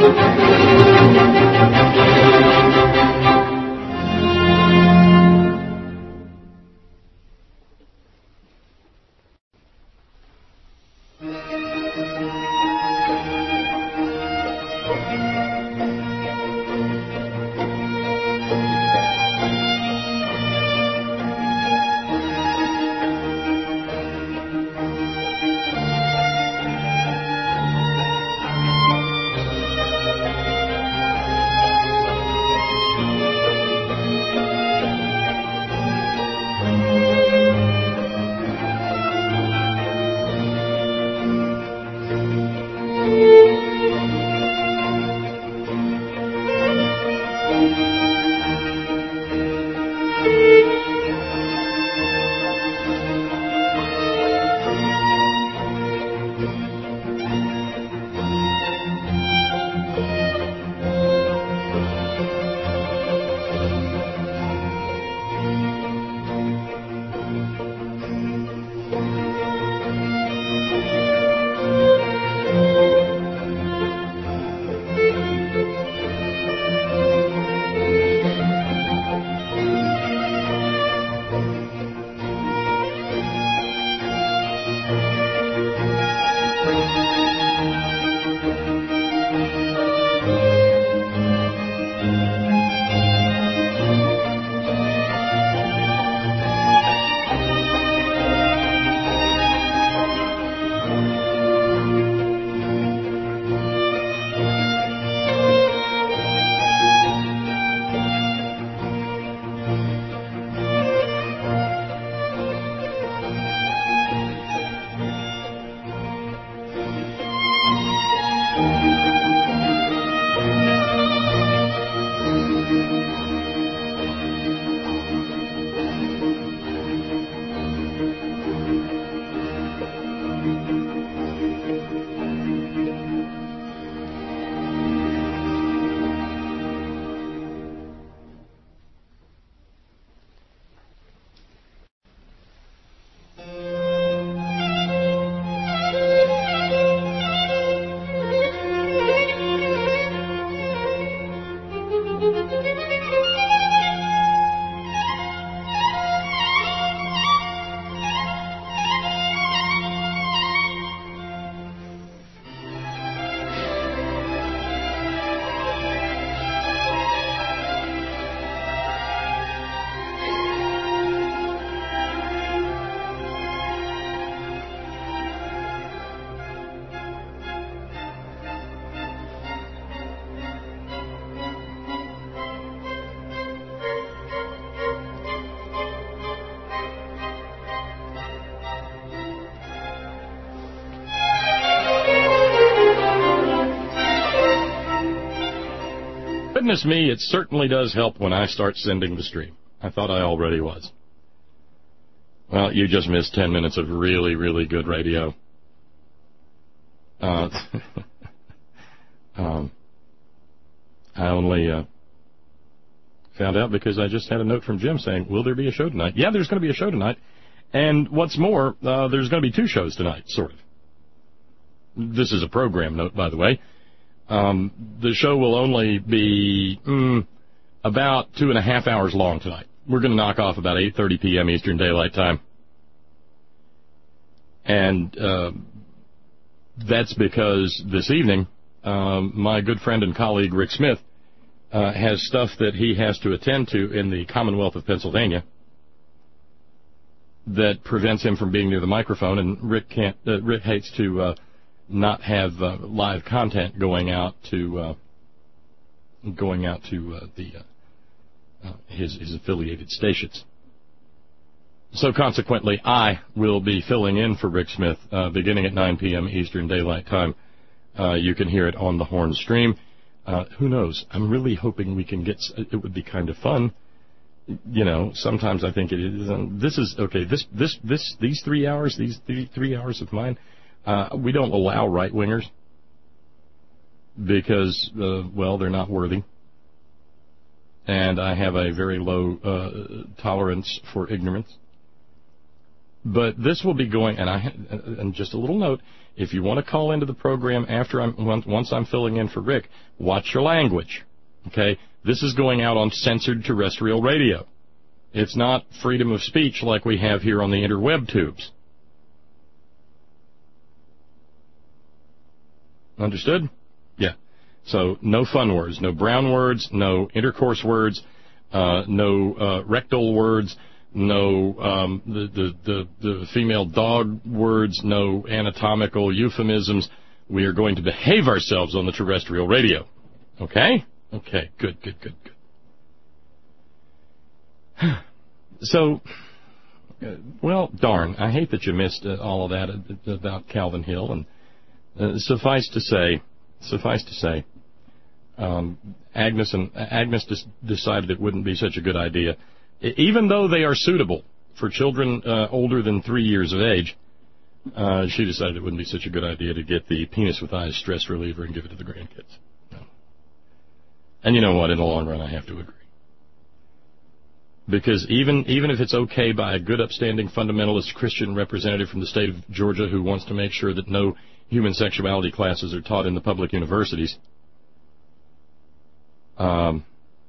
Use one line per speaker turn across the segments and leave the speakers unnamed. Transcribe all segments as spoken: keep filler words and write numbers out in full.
Goodness me, it certainly does help when I start sending the stream. I thought I already was. Well, you just missed ten minutes of really, really good radio. Uh, um, I only uh, found out because I just had a note from Jim saying, will there be a show tonight? Yeah, there's going to be a show tonight. And what's more, uh, there's going to be two shows tonight, sort of. This is a program note, by the way. Um, the show will only be mm, about two and a half hours long tonight. We're going to knock off about eight thirty p.m. Eastern Daylight Time. And uh, that's because this evening, um, my good friend and colleague Rick Smith uh, has stuff that he has to attend to in the Commonwealth of Pennsylvania that prevents him from being near the microphone, and Rick can't. Uh, Rick hates to uh, not have uh, live content going out to uh, going out to uh, the uh, uh, his his affiliated stations. So consequently, I will be filling in for Rick Smith uh, beginning at nine p.m. Eastern Daylight Time. Uh, you can hear it on the Horn stream. Uh, who knows? I'm really hoping we can get. It would be kind of fun. You know, sometimes I think it is. Um, this is okay. This this this these three hours, these three, three hours of mine. Uh, we don't allow right wingers because, uh, well, they're not worthy, and I have a very low uh, tolerance for ignorance. But this will be going, and I and just a little note, if you want to call into the program after I'm once I'm filling in for Rick, watch your language. Okay? This is going out on censored terrestrial radio. It's not freedom of speech like we have here on the interweb tubes. Understood? Yeah. So no fun words, no brown words, no intercourse words, uh, no uh, rectal words, no um, the, the, the, the female dog words, no anatomical euphemisms. We are going to behave ourselves on the terrestrial radio. Okay? Okay, good, good, good, good. So, uh, well, darn, I hate that you missed uh, all of that uh, about Calvin Hill, and uh, suffice to say, suffice to say, um, Agnes and Agnes des- decided it wouldn't be such a good idea, even though they are suitable for children uh, older than three years of age. Uh, she decided it wouldn't be such a good idea to get the penis with eyes stress reliever and give it to the grandkids. No. And you know what? In the long run, I have to agree. Because even even if it's okay by a good, upstanding, fundamentalist Christian representative from the state of Georgia who wants to make sure that no human sexuality classes are taught in the public universities, um,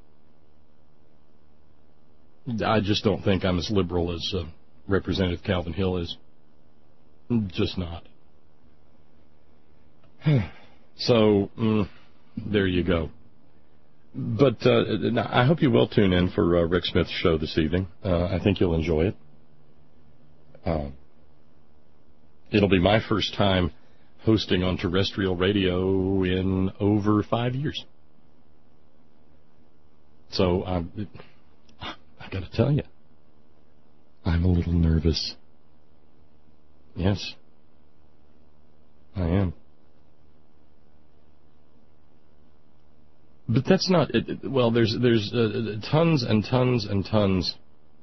I just don't think I'm as liberal as uh, Representative Calvin Hill is. Just not. So, mm, there you go. But uh, I hope you will tune in for uh, Rick Smith's show this evening. Uh, I think you'll enjoy it. Uh, it'll be my first time hosting on terrestrial radio in over five years. So I, I got to tell you, I'm a little nervous. Yes, I am. But that's not it. Well, there's there's uh, tons and tons and tons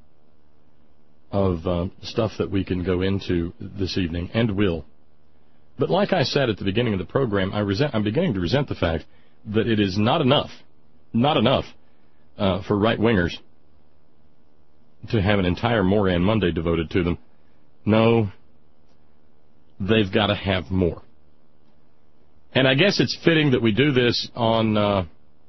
of uh, stuff that we can go into this evening, and will. But like I said at the beginning of the program, I resent, I'm beginning to resent the fact that it is not enough, not enough uh, for right-wingers to have an entire Moran Monday devoted to them. No, they've got to have more. And I guess it's fitting that we do this on... Uh,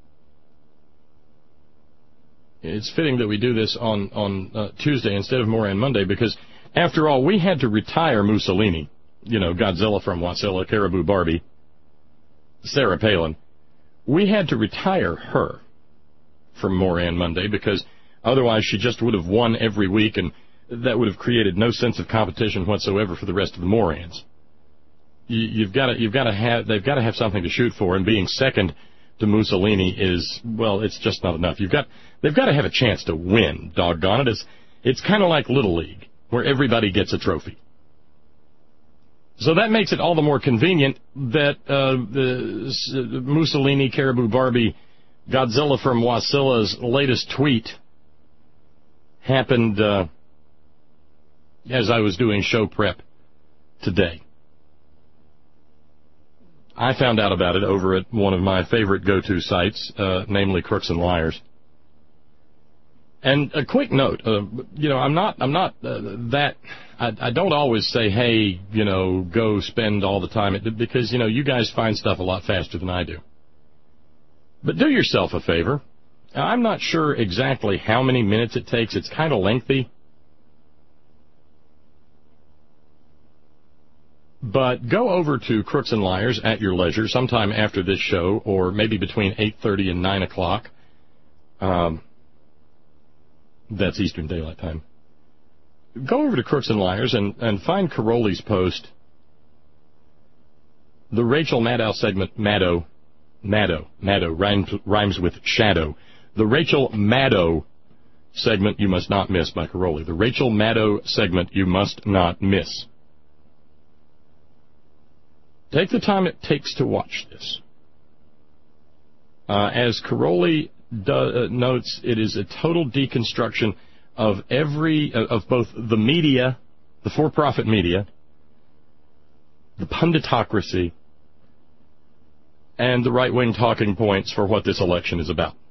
It's fitting that we do this on, on uh, Tuesday instead of Moran Monday, because, after all, we had to retire Mussolini, you know, Godzilla from Wasilla, Caribou Barbie, Sarah Palin. We had to retire her from Moran Monday, because otherwise she just would have won every week, and that would have created no sense of competition whatsoever for the rest of the Morans. You, you've got to, you've got to have, they've got to have something to shoot for, and being second to Mussolini is, well, it's just not enough. You've got, they've got to have a chance to win, doggone it. It's, it's kind of like Little League, where everybody gets a trophy. So that makes it all the more convenient that uh, the Mussolini, Caribou Barbie, Godzilla from Wasilla's latest tweet happened uh, as I was doing show prep today. I found out about it over at one of my favorite go-to sites, uh, namely Crooks and Liars. And a quick note, uh, you know, I'm not, I'm not uh, that, I, I don't always say, hey, you know, go spend all the time, at, because, you know, you guys find stuff a lot faster than I do. But do yourself a favor. I'm not sure exactly how many minutes it takes. It's kind of lengthy. But go over to Crooks and Liars at your leisure sometime after this show, or maybe between eight thirty and nine o'clock. Um, that's Eastern Daylight Time. Go over to Crooks and Liars and, and find Caroli's post, the Rachel Maddow segment, Maddow, Maddow, Maddow, rhymes, rhymes with shadow. The Rachel Maddow segment you must not miss by Caroli. The Rachel Maddow segment you must not miss. Take the time it takes to watch this. Uh, as Caroli do, uh, notes, it is a total deconstruction of every, uh, of both the media, the for-profit media, the punditocracy, and the right-wing talking points for what this election is about.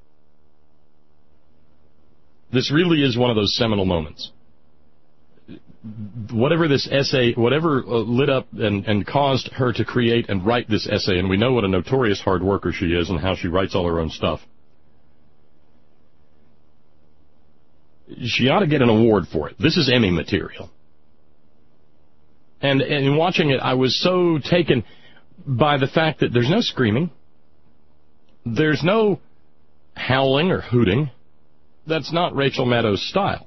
This really is one of those seminal moments. whatever this essay, whatever uh, lit up and, and caused her to create and write this essay, and we know what a notorious hard worker she is and how she writes all her own stuff, she ought to get an award for it. This is Emmy material. And, and in watching it, I was so taken by the fact that there's no screaming, there's no howling or hooting. That's not Rachel Maddow's style.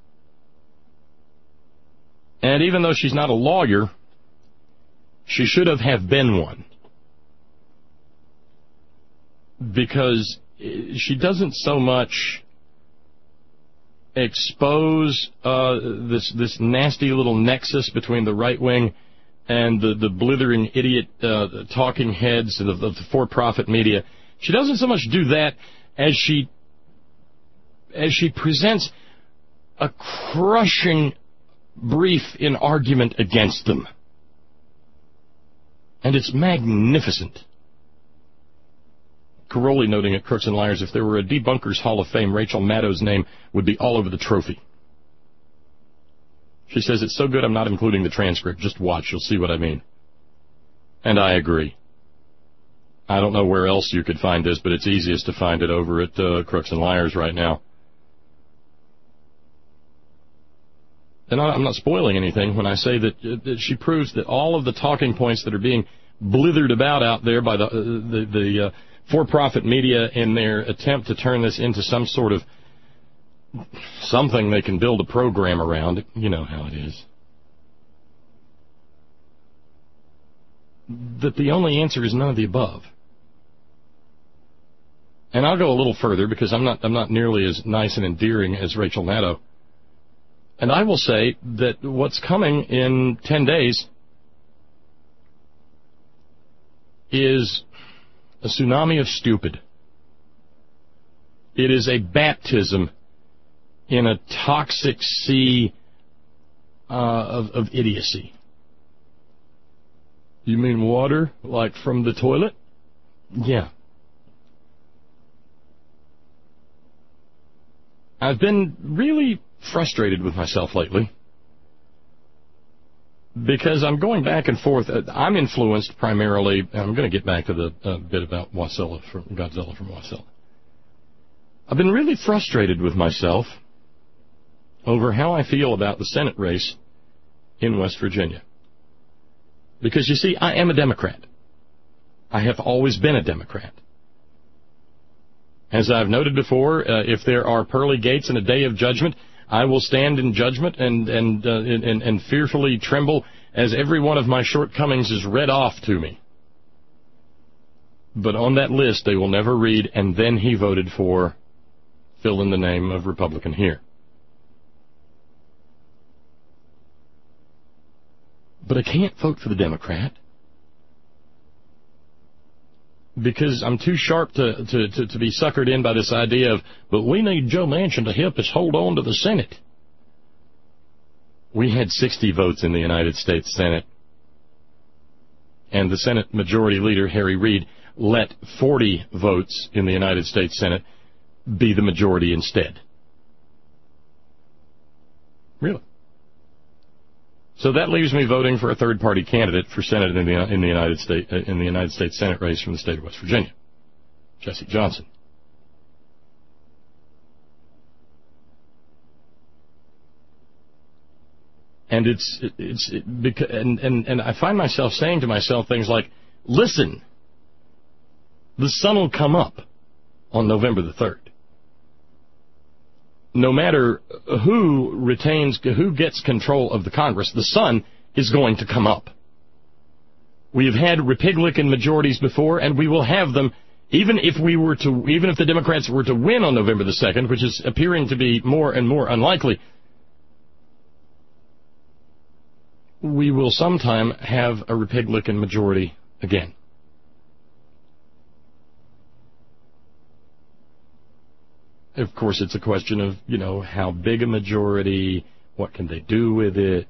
And even though she's not a lawyer, she should have, have been one. Because she doesn't so much expose uh, this this nasty little nexus between the right wing and the, the blithering idiot uh, talking heads of the, of the for-profit media. She doesn't so much do that as she as she presents a crushing brief in argument against them. And it's magnificent. Caroli noting at Crooks and Liars, if there were a Debunkers Hall of Fame, Rachel Maddow's name would be all over the trophy. She says, it's so good I'm not including the transcript. Just watch, you'll see what I mean. And I agree. I don't know where else you could find this, but it's easiest to find it over at uh, Crooks and Liars right now. And I'm not spoiling anything when I say that, that she proves that all of the talking points that are being blithered about out there by the the, the uh, for-profit media in their attempt to turn this into some sort of something they can build a program around. You know how it is. That the only answer is none of the above. And I'll go a little further because I'm not I'm not nearly as nice and endearing as Rachel Maddow. And I will say that what's coming in ten days is a tsunami of stupid. It is a baptism in a toxic sea uh, of, of idiocy. You mean water, like from the toilet? Yeah. I've been really frustrated with myself lately because I'm going back and forth. I'm influenced primarily, I'm going to get back to the uh, bit about Wasilla from Godzilla from Wasilla. I've been really frustrated with myself over how I feel about the Senate race in West Virginia. Because, you see, I am a Democrat. I have always been a Democrat. As I've noted before, uh, if there are pearly gates in a day of judgment, I will stand in judgment and and, uh, and and fearfully tremble as every one of my shortcomings is read off to me. But on that list, they will never read, and then he voted for, fill in the name of Republican here. But I can't vote for the Democrat because I'm too sharp to, to, to, to be suckered in by this idea of, but we need Joe Manchin to help us hold on to the Senate. We had sixty votes in the United States Senate, and the Senate Majority Leader, Harry Reid, let forty votes in the United States Senate be the majority instead. Really? So that leaves me voting for a third-party candidate for Senate in the, in the United States in the United States Senate race from the state of West Virginia, Jesse Johnson. And it's it's it, because and, and and I find myself saying to myself things like, "Listen, the sun will come up on November the third. No matter who retains, who gets control of the Congress, the sun is going to come up. We have had Republican majorities before, and we will have them, even if we were to, even if the Democrats were to win on November the second, which is appearing to be more and more unlikely. We will sometime have a Republican majority again. Of course, it's a question of, you know, how big a majority, what can they do with it.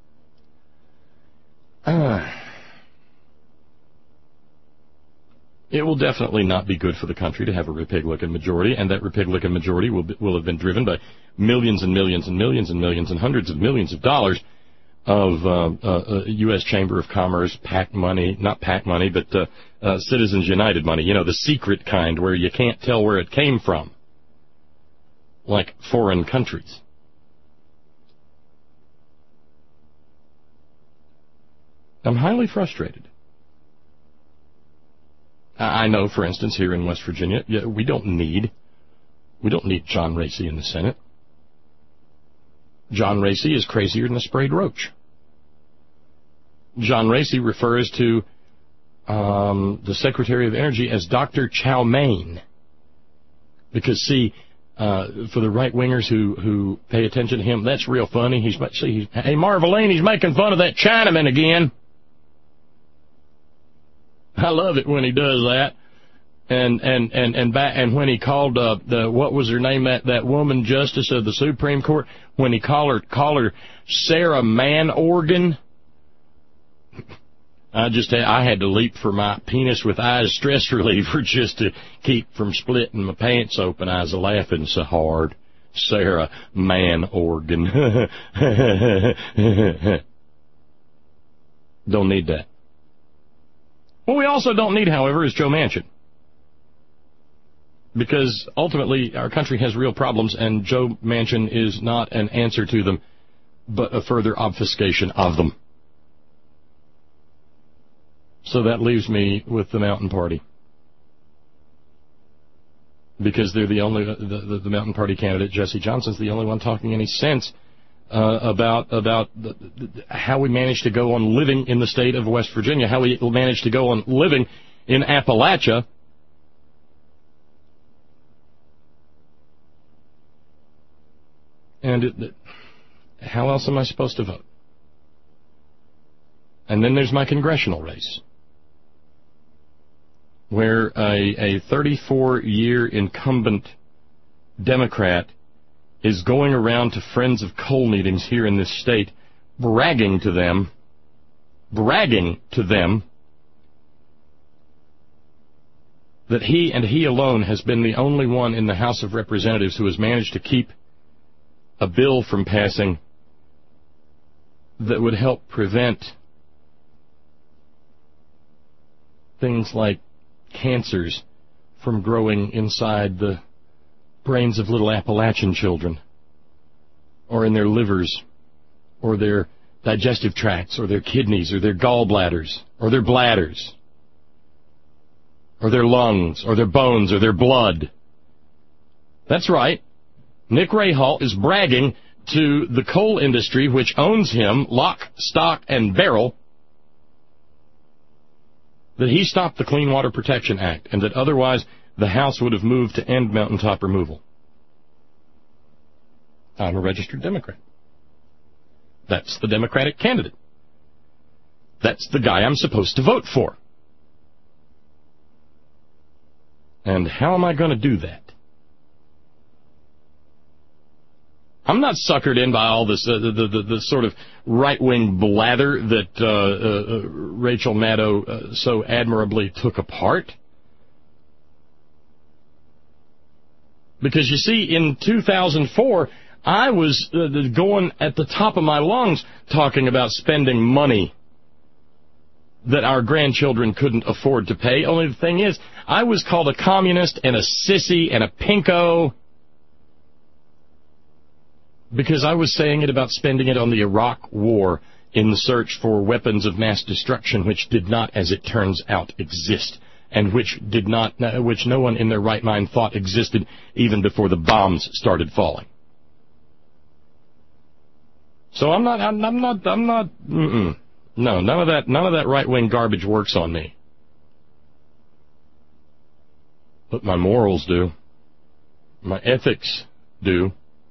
Uh, It will definitely not be good for the country to have a Republican majority, and that Republican majority will be, will have been driven by millions and millions and millions and millions and hundreds of millions of dollars of uh, uh, U S Chamber of Commerce PAC money, not PAC money, but uh, uh, Citizens United money, you know, the secret kind where you can't tell where it came from, like foreign countries. I'm highly frustrated. I know, for instance, here in West Virginia, we don't need, we don't need John Racy in the Senate. John Racy is crazier than a sprayed roach. John Racy refers to um, the Secretary of Energy as Doctor Chow Mein. Because, see, uh, for the right-wingers who, who pay attention to him, that's real funny. He's, see, hey, Marveline, he's making fun of that Chinaman again. I love it when he does that. And and and and back and when he called uh, the what was her name that that woman justice of the Supreme Court, when he called her called her Sarah Man Organ, I just had, I had to leap for my penis with eyes stress reliever just to keep from splitting my pants open. I was laughing so hard. Sarah Man Organ. Don't need that. What we also don't need, however, is Joe Manchin. Because ultimately our country has real problems, and Joe Manchin is not an answer to them, but a further obfuscation of them. So that leaves me with the Mountain Party. Because they're the only, the, the, the Mountain Party candidate, Jesse Johnson's the only one talking any sense uh, about about the, the, how we managed to go on living in the state of West Virginia, how we managed to go on living in Appalachia. And it, how else am I supposed to vote? And then there's my congressional race, where a, a thirty-four-year incumbent Democrat is going around to friends of coal meetings here in this state, bragging to them, bragging to them that he and he alone has been the only one in the House of Representatives who has managed to keep a bill from passing that would help prevent things like cancers from growing inside the brains of little Appalachian children, or in their livers, or their digestive tracts, or their kidneys, or their gallbladders, or their bladders, or their lungs, or their bones, or their blood. That's right. Nick Rahal is bragging to the coal industry, which owns him, lock, stock, and barrel, that he stopped the Clean Water Protection Act, and that otherwise the House would have moved to end mountaintop removal. I'm a registered Democrat. That's the Democratic candidate. That's the guy I'm supposed to vote for. And how am I going to do that? I'm not suckered in by all this, uh, the, the, the, the sort of right-wing blather that uh, uh, Rachel Maddow uh, so admirably took apart. Because, you see, in two thousand four, I was uh, going at the top of my lungs talking about spending money that our grandchildren couldn't afford to pay. Only the thing is, I was called a communist and a sissy and a pinko, because I was saying it about spending it on the Iraq War in the search for weapons of mass destruction, which did not, as it turns out, exist, and which did not, which no one in their right mind thought existed even before the bombs started falling. So I'm not, I'm, I'm not, I'm not, mm-mm. No, none of that, none of that right-wing garbage works on me. But my morals do. My ethics do.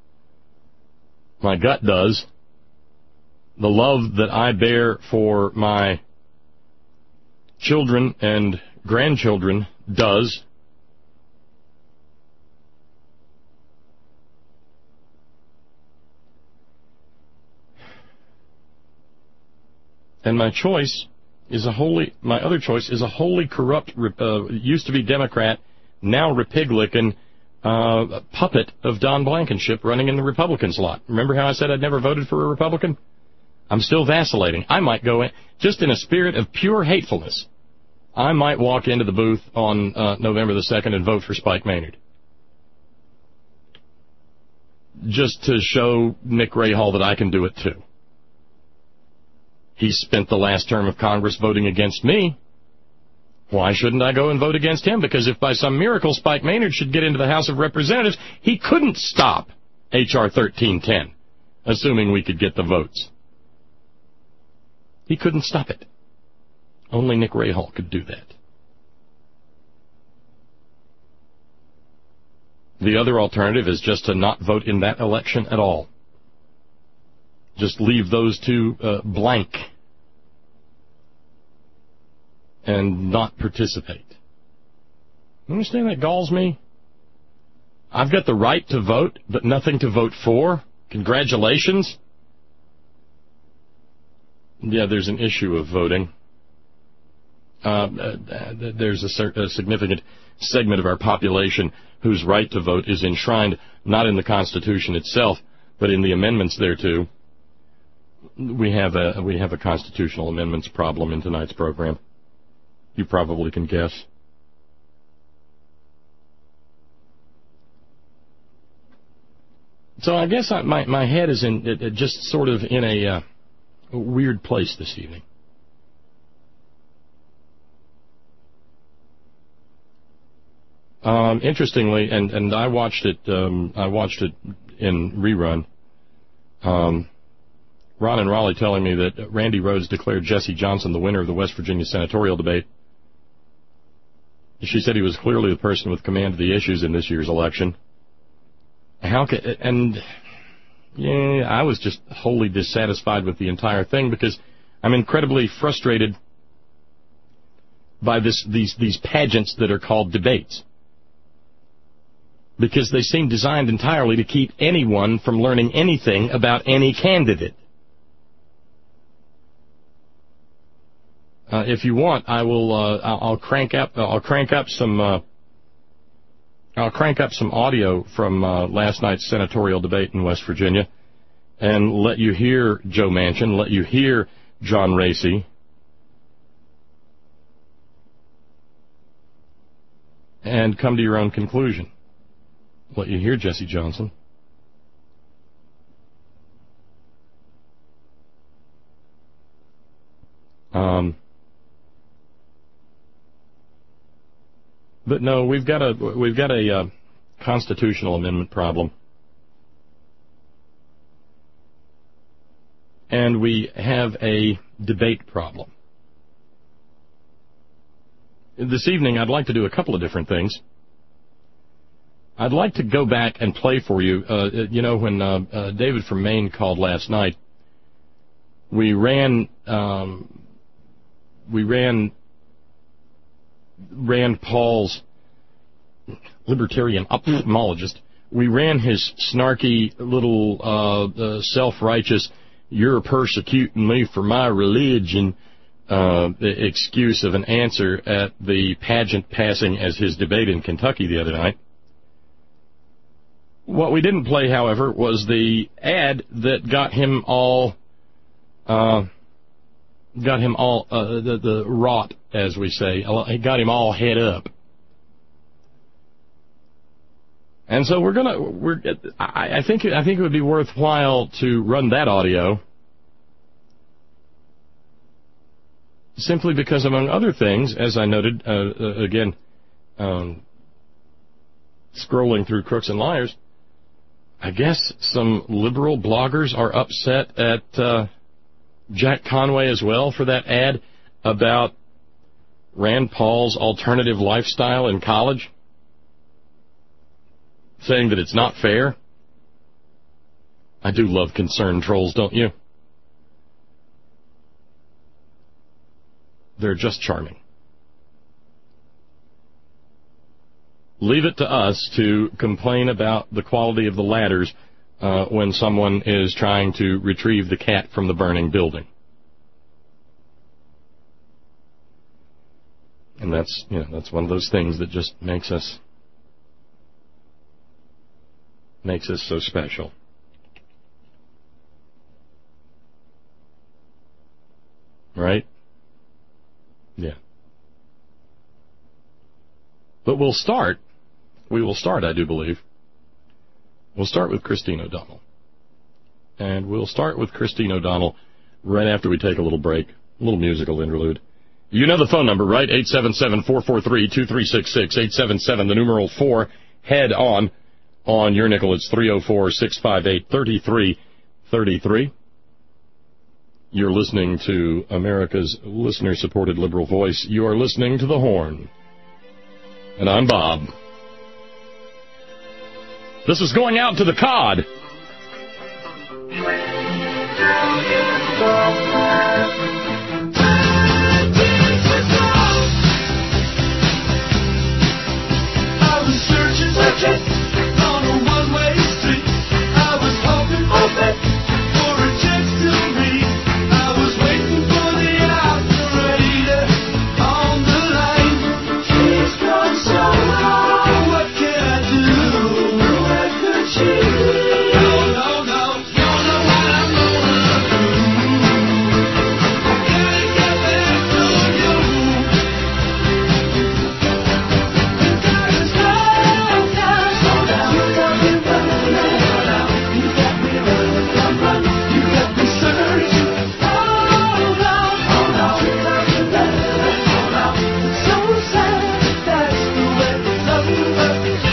My gut does. The love that I bear for my children and grandchildren does. And my choice is a wholly, my other choice is a wholly corrupt, uh, used to be Democrat, now Republican, uh, puppet of Don Blankenship running in the Republican slot. Remember how I said I'd never voted for a Republican? I'm still vacillating. I might go in, just in a spirit of pure hatefulness, I might walk into the booth on uh, November the second and vote for Spike Maynard. Just to show Nick Rahall that I can do it too. He spent the last term of Congress voting against me. Why shouldn't I go and vote against him? Because if by some miracle Spike Maynard should get into the House of Representatives, he couldn't stop H R thirteen ten, assuming we could get the votes. He couldn't stop it. Only Nick Rahall could do that. The other alternative is just to not vote in that election at all. Just leave those two uh, blank and not participate. You understand that galls me? I've got the right to vote, but nothing to vote for? Congratulations. Yeah, there's an issue of voting. Uh, there's a, a significant segment of our population whose right to vote is enshrined not in the Constitution itself, but in the amendments thereto. We have a we have a constitutional amendments problem in tonight's program. You probably can guess. So I guess I, my my head is in it, it just sort of in a, uh, a weird place this evening. Um, interestingly, and, and I watched it. Um, I watched it in rerun. Um, Ron and Raleigh telling me that Randy Rhodes declared Jesse Johnson the winner of the West Virginia senatorial debate. She said he was clearly the person with command of the issues in this year's election. How can, and yeah, I was just wholly dissatisfied with the entire thing because I'm incredibly frustrated by this these these pageants that are called debates. Because they seem designed entirely to keep anyone from learning anything about any candidate. Uh, if you want, I will. Uh, I'll, I'll crank up. I'll crank up some. Uh, I'll crank up some audio from uh, last night's senatorial debate in West Virginia, and let you hear Joe Manchin, let you hear John Racy, and come to your own conclusion. Let you hear Jesse Johnson. Um, but no, we've got a we've got a uh, constitutional amendment problem, and we have a debate problem. This evening, I'd like to do a couple of different things. I'd like to go back and play for you. Uh, you know, when uh, uh, David from Maine called last night, we ran um, we ran Rand Paul's libertarian ophthalmologist. We ran his snarky little uh, uh, self-righteous, "You're persecuting me for my religion," uh, excuse of an answer at the pageant passing as his debate in Kentucky the other night. What we didn't play, however, was the ad that got him all, uh, got him all, uh, the, the wrought, as we say. It got him all head up. And so we're gonna, we're, I, I think, I think it would be worthwhile to run that audio, simply because, among other things, as I noted, uh, uh, again, um, scrolling through Crooks and Liars, I guess some liberal bloggers are upset at uh, Jack Conway as well for that ad about Rand Paul's alternative lifestyle in college, saying that it's not fair. I do love concerned trolls, don't you? They're just charming. Leave it to us to complain about the quality of the ladders uh, when someone is trying to retrieve the cat from the burning building. And that's, you know, that's one of those things that just makes us makes us so special. Right? Yeah. But we'll start, we will start, I do believe. We'll start with Christine O'Donnell. And we'll start with Christine O'Donnell right after we take a little break, a little musical interlude. You know the phone number, right? eight seven seven, four four three, two three six six, eight seven seven, the numeral four, head on. On your nickel, it's three oh four, six five eight, three three three three. You're listening to America's listener-supported liberal voice. You are listening to The Horn. And I'm Bob. This is going out to the C O D.
I was searching, searching on a one-way street. I was hoping, hoping for a chance to read. I was waiting for the operator on the line. She's gone so long. What can I do? Where could she be? No, no, no. Don't know what I'm gonna do. I gotta get back to you. You gotta slow down, slow down. You got me running, slow down. You got me running, run, run. You got me searching. Hold on, hold on. You got me running, hold on. It's so sad, that's the way it's over.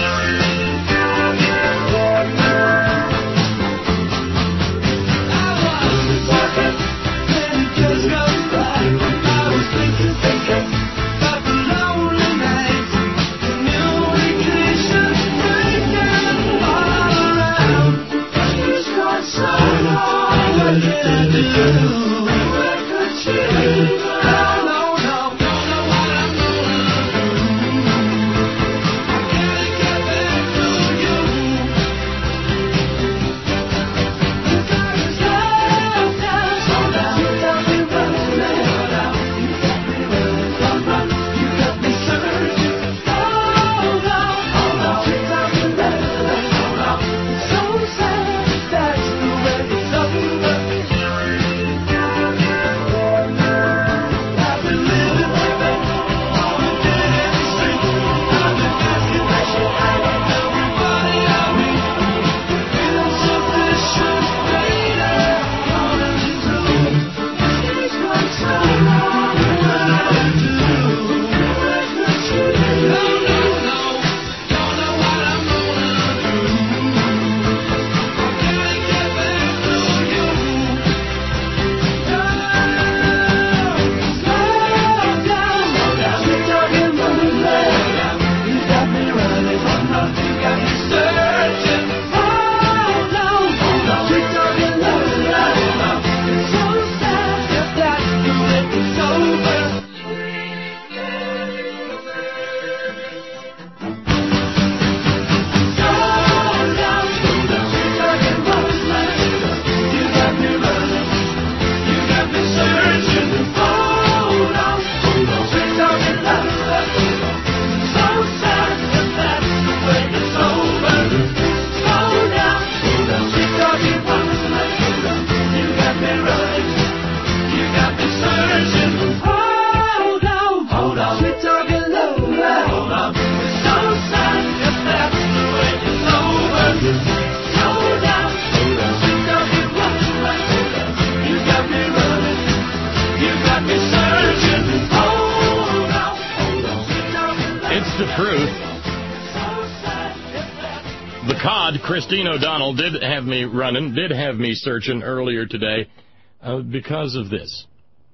Christine O'Donnell did have me running, did have me searching earlier today uh, because of this.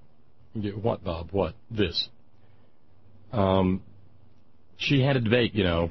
What, Bob? What? This. Um, she had a debate, you know.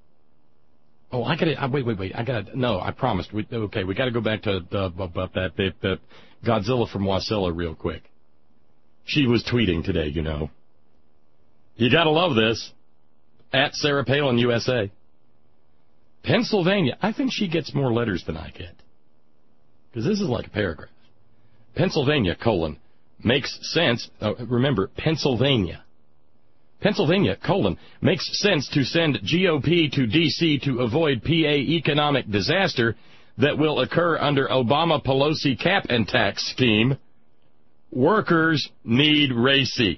Oh, I gotta, wait, wait, wait, I gotta, no, I promised. We, okay, we gotta go back to uh, about that, that, that Godzilla from Wasilla real quick. She was tweeting today, you know. You gotta love this. At Sarah Palin, U S A. Pennsylvania, I think she gets more letters than I get. Because this is like a paragraph. Pennsylvania, colon, makes sense. Uh, remember, Pennsylvania. Pennsylvania, colon, makes sense to send G O P to D C to avoid P A economic disaster that will occur under Obama-Pelosi cap and tax scheme. Workers need RACI.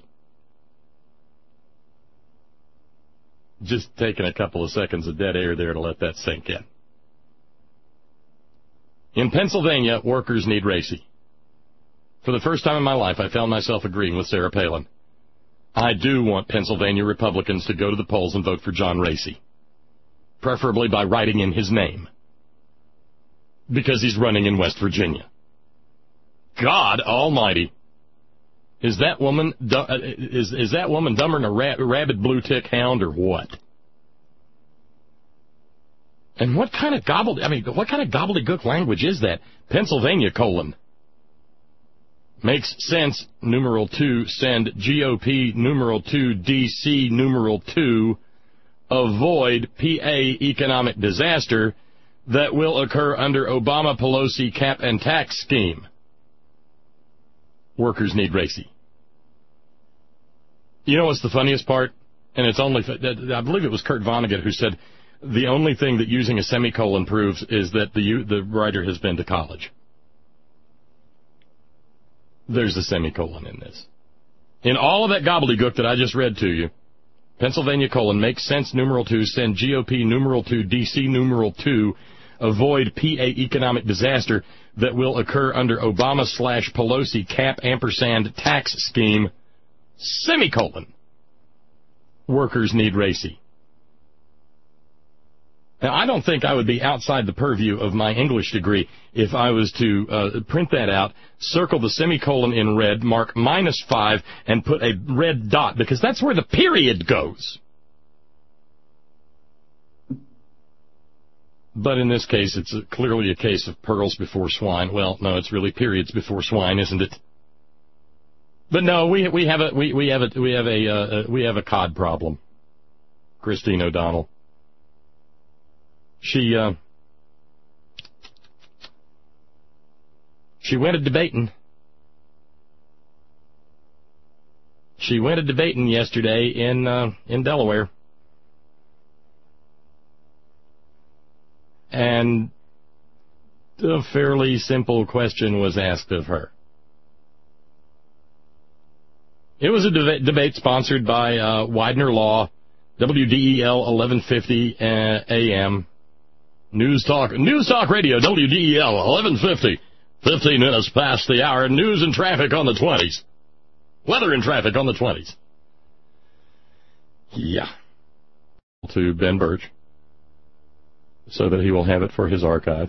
Just taking a couple of seconds of dead air there to let that sink in. In Pennsylvania, workers need RACI. For the first time in my life, I found myself agreeing with Sarah Palin. I do want Pennsylvania Republicans to go to the polls and vote for John RACI, preferably by writing in his name, because he's running in West Virginia. God Almighty, is that woman is is that woman dumber than a rab- rabid blue tick hound or what? And what kind of gobbled? I mean, what kind of gobbledygook language is that? Pennsylvania colon. Makes sense, numeral two, send G O P, numeral two, D C, numeral two, avoid P A economic disaster that will occur under Obama-Pelosi cap and tax scheme. Workers need RACI. You know what's the funniest part? And it's only, I believe it was Kurt Vonnegut who said, the only thing that using a semicolon proves is that the the writer has been to college. There's a semicolon in this. In all of that gobbledygook that I just read to you, Pennsylvania colon, makes sense, numeral two, send G O P, numeral two, D C, numeral two, avoid P A economic disaster that will occur under Obama slash Pelosi cap ampersand tax scheme, semicolon. Workers need RACI. Now, I don't think I would be outside the purview of my English degree if I was to uh, print that out, circle the semicolon in red, mark minus five, and put a red dot, because that's where the period goes. But in this case, it's a, clearly a case of pearls before swine. Well, no, it's really periods before swine, isn't it? But no, we we have a we we have a we have a uh, we have a cod problem. Christine O'Donnell. She, uh, she went a debating. She went a debating yesterday in, uh, in Delaware. And a fairly simple question was asked of her. It was a deba- debate sponsored by, uh, Widener Law, W D E L eleven fifty uh, A M. News Talk, News Talk Radio, W D E L, eleven fifty, fifteen minutes past the hour. News and traffic on the twenties. Weather and traffic on the twenties. Yeah. To Ben Birch, so that he will have it for his archive.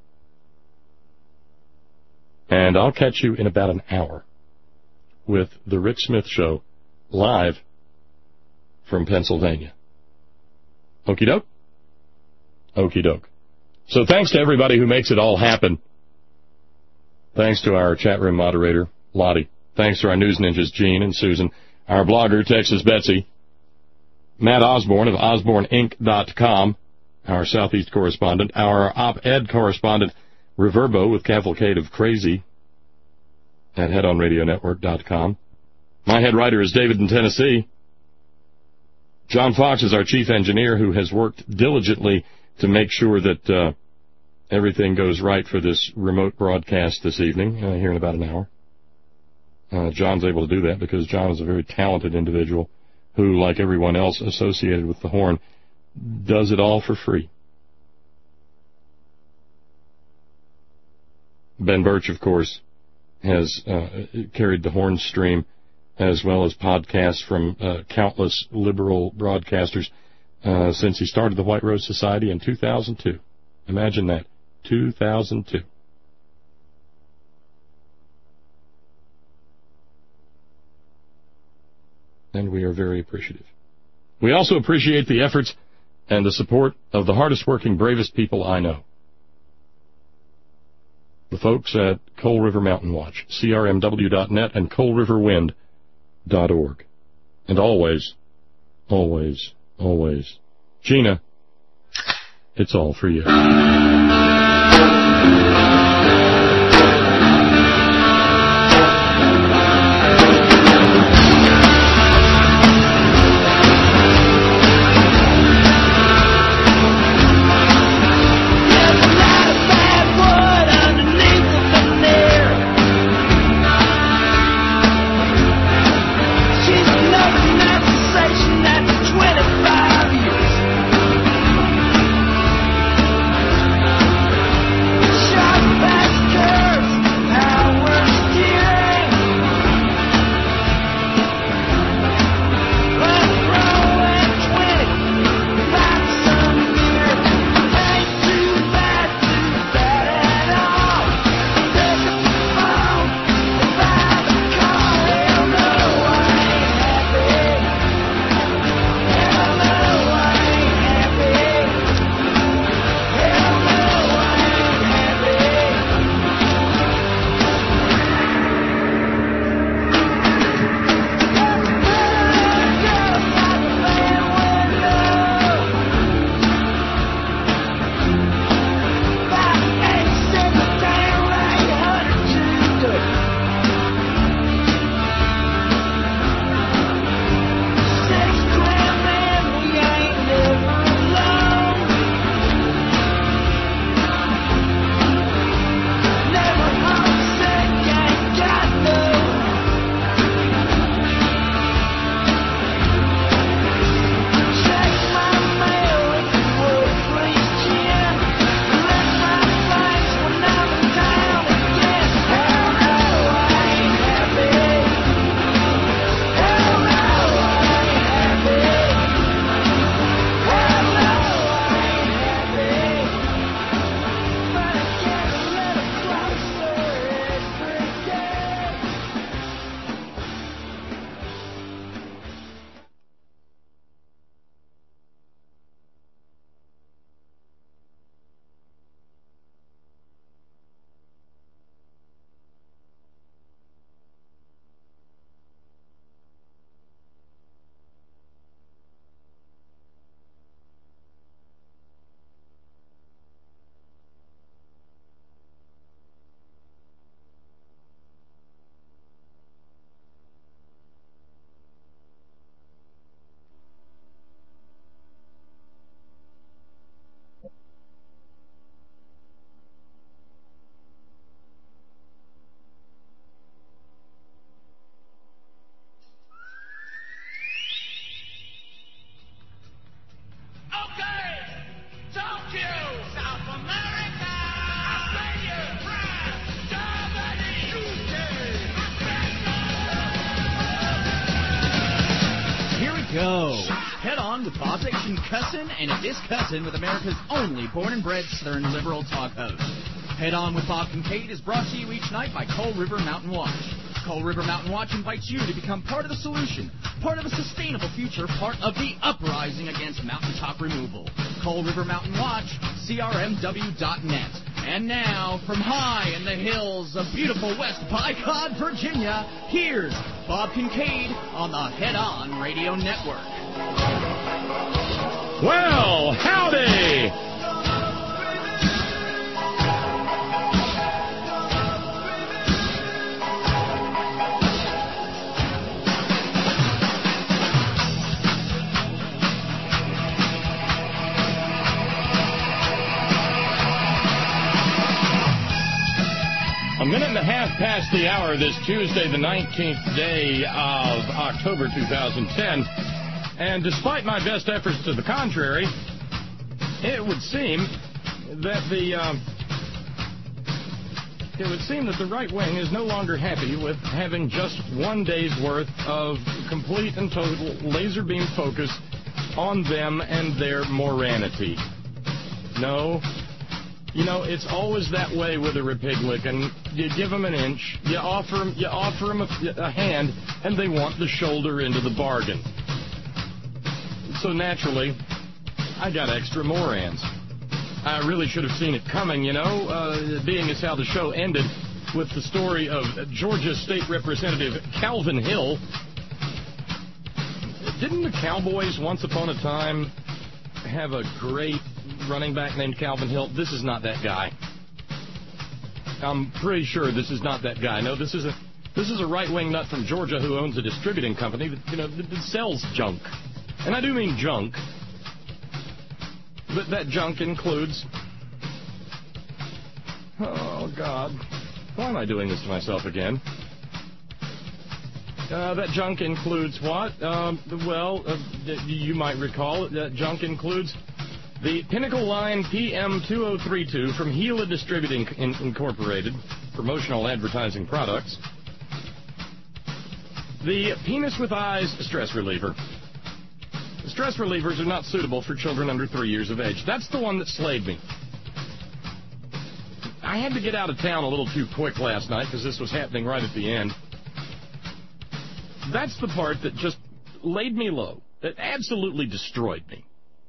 And I'll catch you in about an hour with the Rick Smith Show, live from Pennsylvania. Okie doke? Okie doke. So thanks to everybody who makes it all happen. Thanks to our chat room moderator, Lottie. Thanks to our news ninjas, Gene and Susan. Our blogger, Texas Betsy. Matt Osborne of Osborne Inc dot com. Our Southeast correspondent. Our op-ed correspondent, Reverbo with Cavalcade of Crazy at head on radio network dot com. My head writer is David in Tennessee. John Fox is our chief engineer who has worked diligently to make sure that uh, everything goes right for this remote broadcast this evening, uh, here in about an hour. Uh, John's able to do that because John is a very talented individual who, like everyone else associated with the Horn, does it all for free. Ben Birch, of course, has uh, carried the Horn stream as well as podcasts from uh, countless liberal broadcasters Uh, since he started the White Rose Society in two thousand two. Imagine that, two thousand two. And we are very appreciative. We also appreciate the efforts and the support of the hardest-working, bravest people I know. The folks at Coal River Mountain Watch, C R M W dot net and coal river wind dot org. And always, always, always, Gina, it's all for you.
on with Bob Fiction Cussin, and it is Cousin with America's only born and bred Southern liberal talk host. Head On with Bob Kincaid is brought to you each night by Coal River Mountain Watch. Coal River Mountain Watch invites you to become part of the solution, part of a sustainable future, part of the uprising against mountaintop removal. Coal River Mountain Watch, C R M W dot net. And now, from high in the hills of beautiful West Bycott, Virginia, here's Bob Kincaid on the Head On Radio Network.
Well, howdy! A minute and a half past the hour this Tuesday, the nineteenth day of October two thousand ten. And despite my best efforts to the contrary, it would seem that the um, it would seem that the right wing is no longer happy with having just one day's worth of complete and total laser beam focus on them and their morality. No. You know, it's always that way with a Republican. You give them an inch, you offer them, you offer them a, a hand, and they want the shoulder into the bargain. So naturally, I got extra morans. I really should have seen it coming, you know, uh, being as how the show ended with the story of Georgia State Representative Calvin Hill. Didn't the Cowboys once upon a time have a great running back named Calvin Hill? This is not that guy. I'm pretty sure this is not that guy. No, this is a this is a right-wing nut from Georgia who owns a distributing company that, you know, that, that sells junk. And I do mean junk. But that junk includes... Oh, God. Why am I doing this to myself again? Uh, that junk includes what? Um, well, uh, you might recall that junk includes the Pinnacle Line P M two oh three two from Gila Distributing Incorporated, promotional advertising products. The Penis with Eyes stress reliever. The stress relievers are not suitable for children under three years of age. That's the one that slayed me. I had to get out of town a little too quick last night because this was happening right at the end. That's the part that just laid me low. That absolutely destroyed me.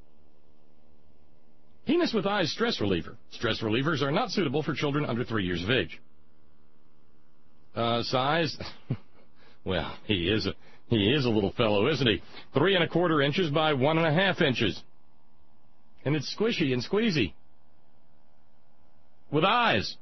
Penis with Eyes stress reliever. Stress relievers are not suitable for children under three years of age. Uh, size? Well, he is a he is a little fellow, isn't he? Three and a quarter inches by one and a half inches. And it's squishy and squeezy. With eyes.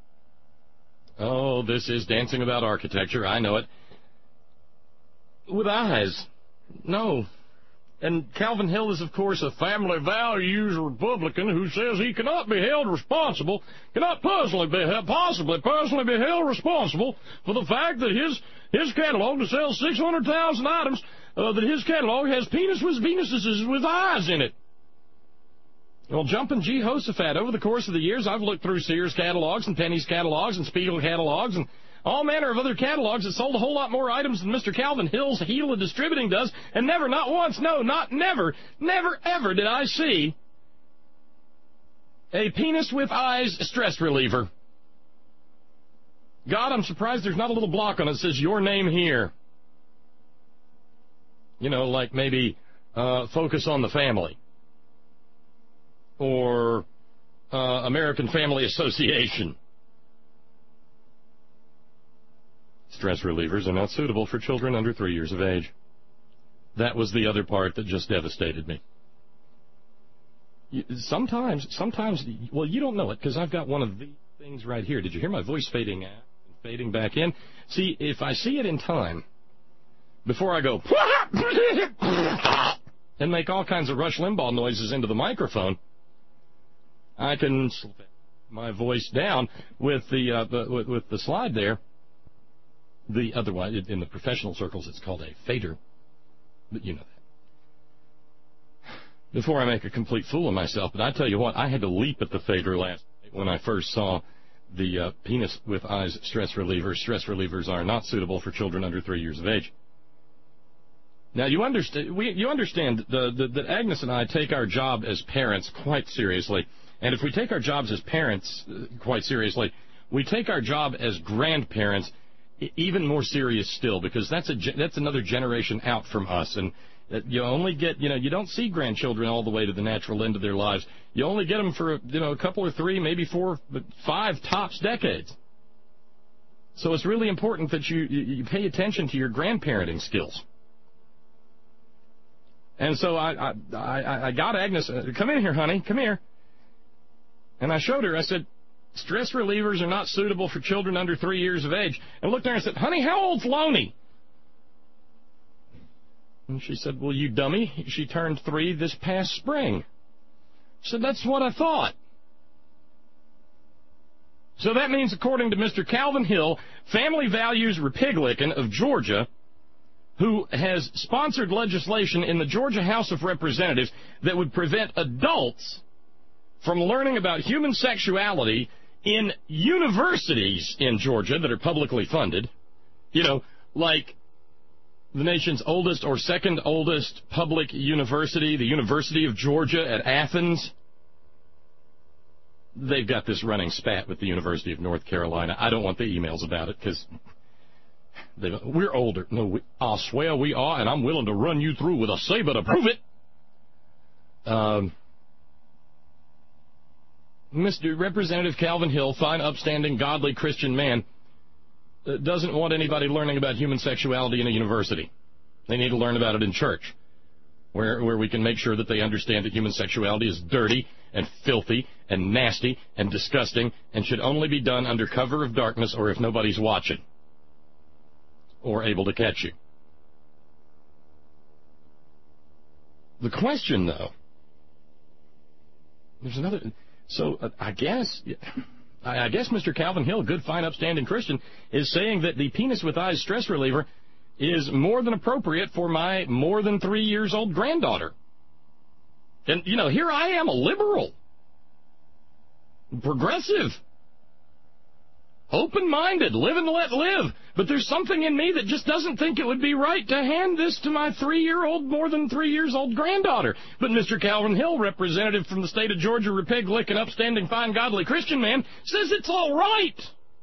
Oh, this is dancing about architecture. I know it. With eyes. No. And Calvin Hill is, of course, a family values Republican who says he cannot be held responsible, cannot personally be held, possibly personally be held responsible for the fact that his his catalog to sell six hundred thousand items, uh, that his catalog has penis with penises with eyes in it. Well, jumping Jehoshaphat, over the course of the years, I've looked through Sears catalogs and Penny's catalogs and Spiegel catalogs and all manner of other catalogs that sold a whole lot more items than Mister Calvin Hill's Gila Distributing does, and never, not once, no, not never, never, ever did I see a Penis with Eyes stress reliever. God, I'm surprised there's not a little block on it that says your name here. You know, like maybe uh, Focus on the Family. Or uh, American Family Association. Stress relievers are not suitable for children under three years of age. That was the other part that just devastated me. Sometimes, sometimes, well, you don't know it because I've got one of these things right here. Did you hear my voice fading out and fading back in? See, if I see it in time, before I go and make all kinds of Rush Limbaugh noises into the microphone, I can slow my voice down with the uh, with, with the slide there. The otherwise, in the professional circles, it's called a fader, but you know that. Before I make a complete fool of myself, but I tell you what, I had to leap at the fader last night when I first saw the uh, Penis with Eyes stress relievers. Stress relievers are not suitable for children under three years of age. Now, you understand, we, you understand the, the, that Agnes and I take our job as parents quite seriously. And if we take our jobs as parents uh, quite seriously, we take our job as grandparents e- even more serious still, because that's a that's another generation out from us. And uh, you only get, you know, you don't see grandchildren all the way to the natural end of their lives. You only get them for, you know, a couple or three, maybe four, five tops decades. So it's really important that you, you, you pay attention to your grandparenting skills. And so I, I, I, I got Agnes, uh, come in here, honey, come here. And I showed her, I said, stress relievers are not suitable for children under three years of age. And I looked at her and said, honey, how old's Lonnie? And she said, well, you dummy, she turned three this past spring. I said, that's what I thought. So that means, according to Mister Calvin Hill, Family Values Repiglican of Georgia, who has sponsored legislation in the Georgia House of Representatives that would prevent adults from learning about human sexuality in universities in Georgia that are publicly funded, you know, like the nation's oldest or second oldest public university, the University of Georgia at Athens. They've got this running spat with the University of North Carolina. I don't want the emails about it because we're older. No, we, I swear we are, and I'm willing to run you through with a saber to prove it. Um, Mister Representative Calvin Hill, fine, upstanding, godly Christian man, uh, doesn't want anybody learning about human sexuality in a university. They need to learn about it in church, where where we can make sure that they understand that human sexuality is dirty and filthy and nasty and disgusting and should only be done under cover of darkness or if nobody's watching or able to catch you. The question, though, there's another... So uh, I guess, I, I guess Mister Calvin Hill, good, fine, upstanding Christian, is saying that the penis with eyes stress reliever is more than appropriate for my more than three years old granddaughter. And, you know, here I am, a liberal, progressive, open-minded, live and let live. But there's something in me that just doesn't think it would be right to hand this to my three-year-old, more than three years old granddaughter. But Mister Calvin Hill, representative from the state of Georgia, Repiglic, an upstanding, fine, godly Christian man, says it's all right.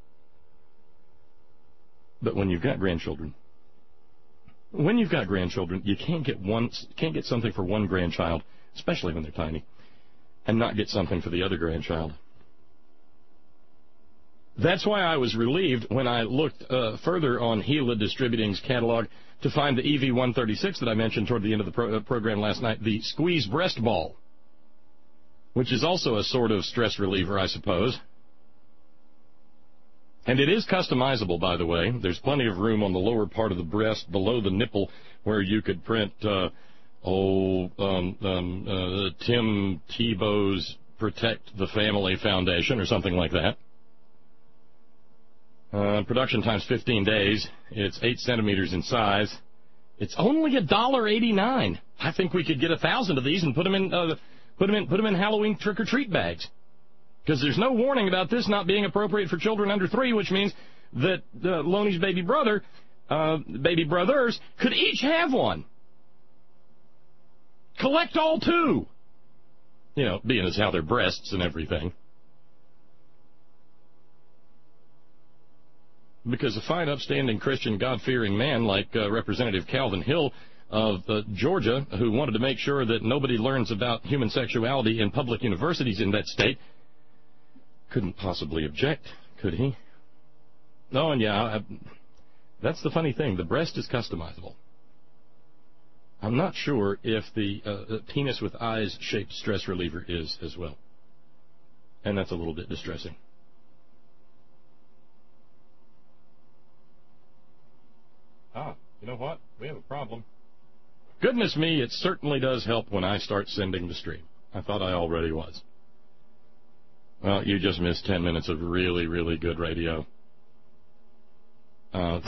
But when you've got grandchildren, when you've got grandchildren, you can't get one, can't get something for one grandchild, especially when they're tiny, and not get something for the other grandchild. That's why I was relieved when I looked uh, further on Gila Distributing's catalog to find the E V one thirty-six that I mentioned toward the end of the pro- uh, program last night, the Squeeze Breast Ball, which is also a sort of stress reliever, I suppose. And it is customizable, by the way. There's plenty of room on the lower part of the breast, below the nipple, where you could print, uh, oh, um, um, uh, Tim Tebow's Protect the Family Foundation or something like that. Uh, production time's fifteen days. It's eight centimeters in size. It's only a dollar eighty-nine. I think we could get a thousand of these and put them in, uh, put them in, put them in Halloween trick-or-treat bags. Because there's no warning about this not being appropriate for children under three, which means that uh, Lonnie's baby brother, uh, baby brothers, could each have one. Collect all two. You know, being as how their breasts and everything. Because a fine, upstanding Christian, God-fearing man like uh, Representative Calvin Hill of uh, Georgia, who wanted to make sure that nobody learns about human sexuality in public universities in that state, couldn't possibly object, could he? No, and yeah, I, that's the funny thing. The breast is customizable. I'm not sure if the uh, penis with eyes shaped stress reliever is as well. And that's a little bit distressing. Ah, you know what? We have a problem. Goodness me, it certainly does help when I start sending the stream. I thought I already was. Well, you just missed ten minutes of really, really good radio. Uh,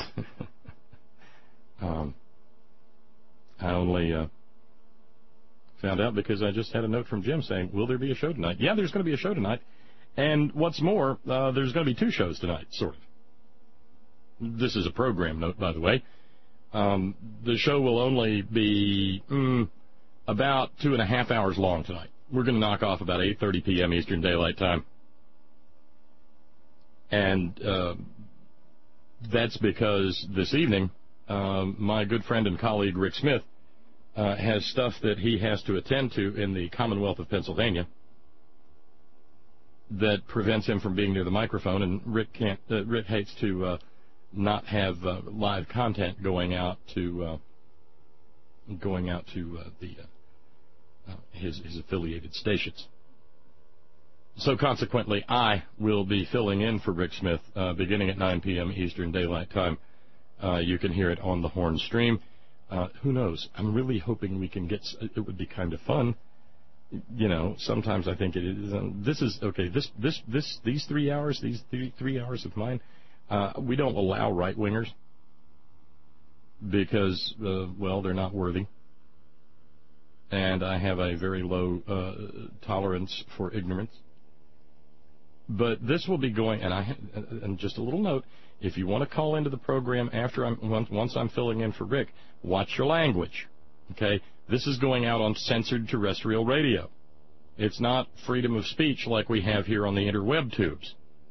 um, I only uh, found out because I just had a note from Jim saying, will there be a show tonight? Yeah, there's going to be a show tonight. And what's more, uh, there's going to be two shows tonight, sort of. This is a program note, by the way. Um, the show will only be mm, about two and a half hours long tonight. We're going to knock off about eight thirty p.m. Eastern Daylight Time. And uh, that's because this evening, um, my good friend and colleague Rick Smith uh, has stuff that he has to attend to in the Commonwealth of Pennsylvania that prevents him from being near the microphone, and Rick can't. Uh, Rick hates to uh, not have uh, live content going out to uh, going out to uh, the uh, uh, his his affiliated stations. So consequently, I will be filling in for Rick Smith uh, beginning at nine p.m. Eastern Daylight Time. Uh, you can hear it on the Horn stream. Uh, who knows? I'm really hoping we can get. It would be kind of fun. You know, sometimes I think it is. Um, this is okay. This this this these three hours, these three three hours of mine, uh, we don't allow right wingers because, uh, well, they're not worthy, and I have a very low uh, tolerance for ignorance. But this will be going, and I and just a little note: if you want to call into the program after I'm once I'm filling in for Rick, watch your language. Okay, this is going out on censored terrestrial radio. It's not freedom of speech like we have here on the interweb tubes.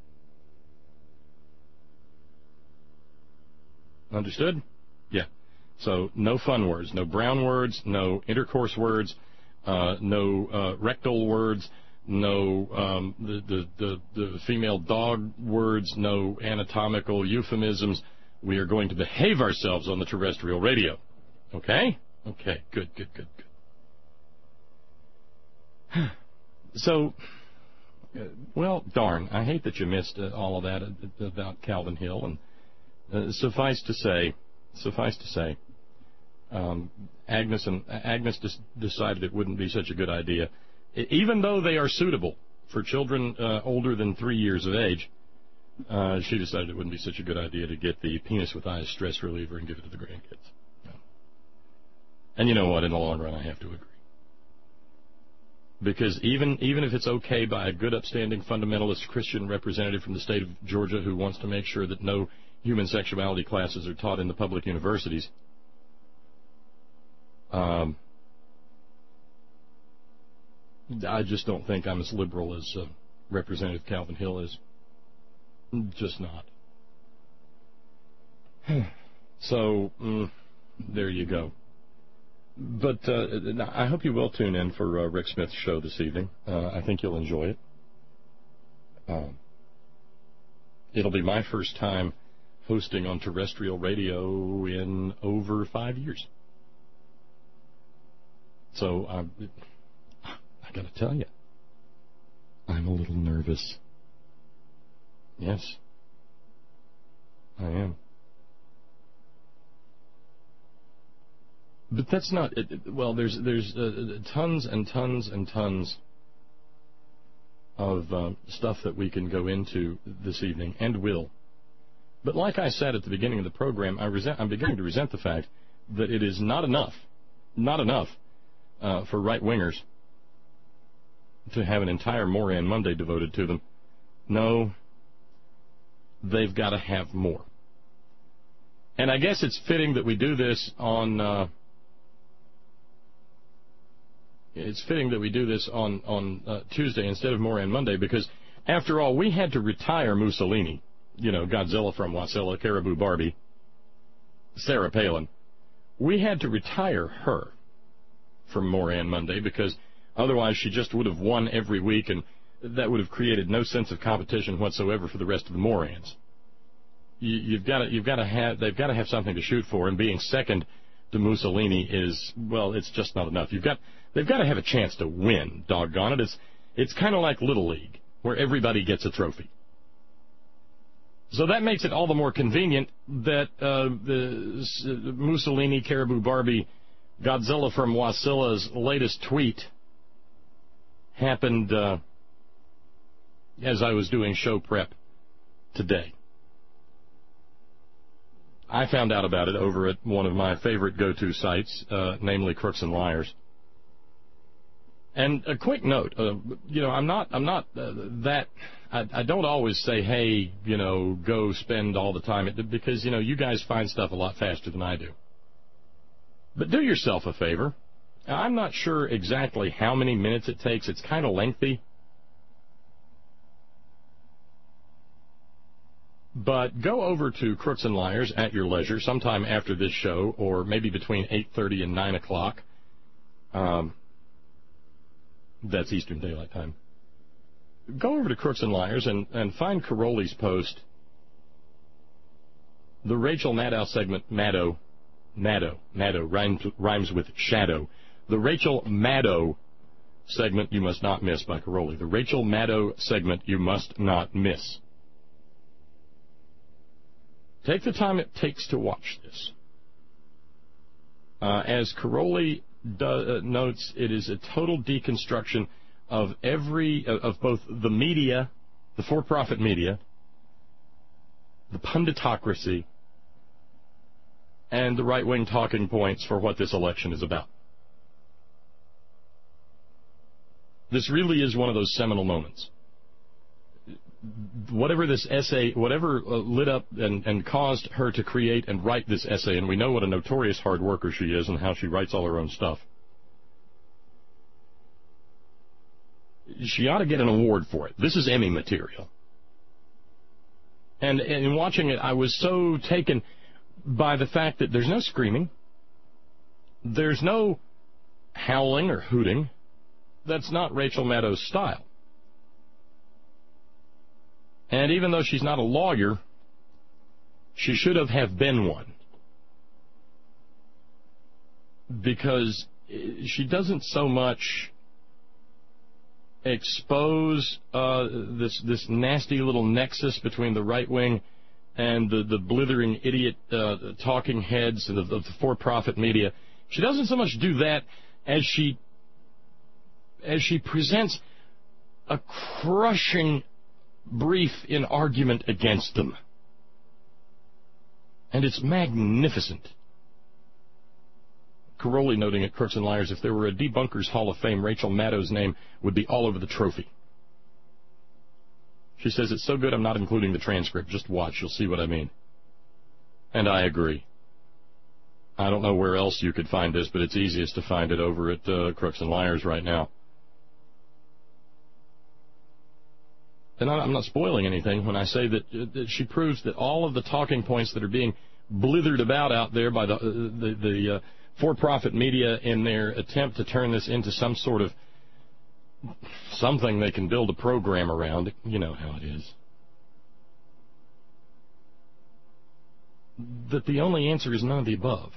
Understood? Yeah. So no fun words, no brown words, no intercourse words, uh, no uh, rectal words. No um, the, the, the, the female dog words, no anatomical euphemisms. We are going to behave ourselves on the terrestrial radio. Okay? Okay, good, good, good, good. So, uh, well, darn, I hate that you missed uh, all of that uh, about Calvin Hill. And uh, suffice to say, suffice to say, um, Agnes and Agnes des- decided it wouldn't be such a good idea. Even though they are suitable for children uh, older than three years of age, uh, she decided it wouldn't be such a good idea to get the penis with eyes stress reliever and give it to the grandkids. No. And you know what? In the long run, I have to agree. Because even even if it's okay by a good, upstanding, fundamentalist Christian representative from the state of Georgia who wants to make sure that no human sexuality classes are taught in the public universities, um, I just don't think I'm as liberal as uh, Representative Calvin Hill is. Just not. So, mm, there you go. But uh, I hope you will tune in for uh, Rick Smith's show this evening. Uh, I think you'll enjoy it. Um, it'll be my first time hosting on terrestrial radio in over five years. So, I'm... I gotta tell you, I'm a little nervous. Yes, I am. But that's not it. Well, there's there's uh, tons and tons and tons of uh, stuff that we can go into this evening, and will. But like I said at the beginning of the program, I resent, I'm beginning to resent the fact that it is not enough, not enough uh, for right-wingers to have an entire Moran Monday devoted to them. No, they've got to have more. And I guess it's fitting that we do this on. Uh, it's fitting that we do this on on uh, Tuesday instead of Moran Monday, because after all, we had to retire Mussolini. You know, Godzilla from Wasilla, Caribou Barbie, Sarah Palin. We had to retire her from Moran Monday because otherwise, she just would have won every week, and that would have created no sense of competition whatsoever for the rest of the Morans. You, you've got to, you've got to have, they've got to have something to shoot for, and being second to Mussolini is, well, it's just not enough. You've got, they've got to have a chance to win. Doggone it! It's, it's kind of like Little League, where everybody gets a trophy. So that makes it all the more convenient that uh, the uh, Mussolini, Caribou Barbie, Godzilla from Wasilla's latest tweet happened uh, as I was doing show prep today. I found out about it over at one of my favorite go-to sites, uh, namely Crooks and Liars. And a quick note, uh, you know, I'm not, I'm not uh, that. I, I don't always say, hey, you know, go spend all the time, because you know, you guys find stuff a lot faster than I do. But do yourself a favor. I'm not sure exactly how many minutes it takes. It's kind of lengthy. But go over to Crooks and Liars at your leisure sometime after this show, or maybe between eight thirty and nine o'clock. Um, that's Eastern Daylight Time. Go over to Crooks and Liars and, and find Karolyi's post, the Rachel Maddow segment, Maddow, Maddow, Maddow, rhymes, rhymes with shadow. The Rachel Maddow segment you must not miss by Karolyi. The Rachel Maddow segment you must not miss. Take the time it takes to watch this. Uh, as Karolyi do, uh, notes, it is a total deconstruction of every, uh, of both the media, the for-profit media, the punditocracy, and the right-wing talking points for what this election is about. This really is one of those seminal moments. Whatever this essay, whatever uh, lit up and, and caused her to create and write this essay, and we know what a notorious hard worker she is and how she writes all her own stuff, she ought to get an award for it. This is Emmy material. And, and in watching it, I was so taken by the fact that there's no screaming, there's no howling or hooting. That's not Rachel Maddow's style. And even though she's not a lawyer, she should have, have been one. Because she doesn't so much expose uh, this this nasty little nexus between the right wing and the, the blithering idiot uh, talking heads of the, of the for-profit media. She doesn't so much do that as she as she presents a crushing brief in argument against them. And it's magnificent. Karolyi noting at Crooks and Liars, if there were a Debunkers Hall of Fame, Rachel Maddow's name would be all over the trophy. She says, it's so good I'm not including the transcript. Just watch, you'll see what I mean. And I agree. I don't know where else you could find this, but it's easiest to find it over at uh, Crooks and Liars right now. And I'm not spoiling anything when I say that, uh, that she proves that all of the talking points that are being blithered about out there by the uh, the, the uh, for-profit media in their attempt to turn this into some sort of something they can build a program around. You know how it is. That the only answer is none of the above.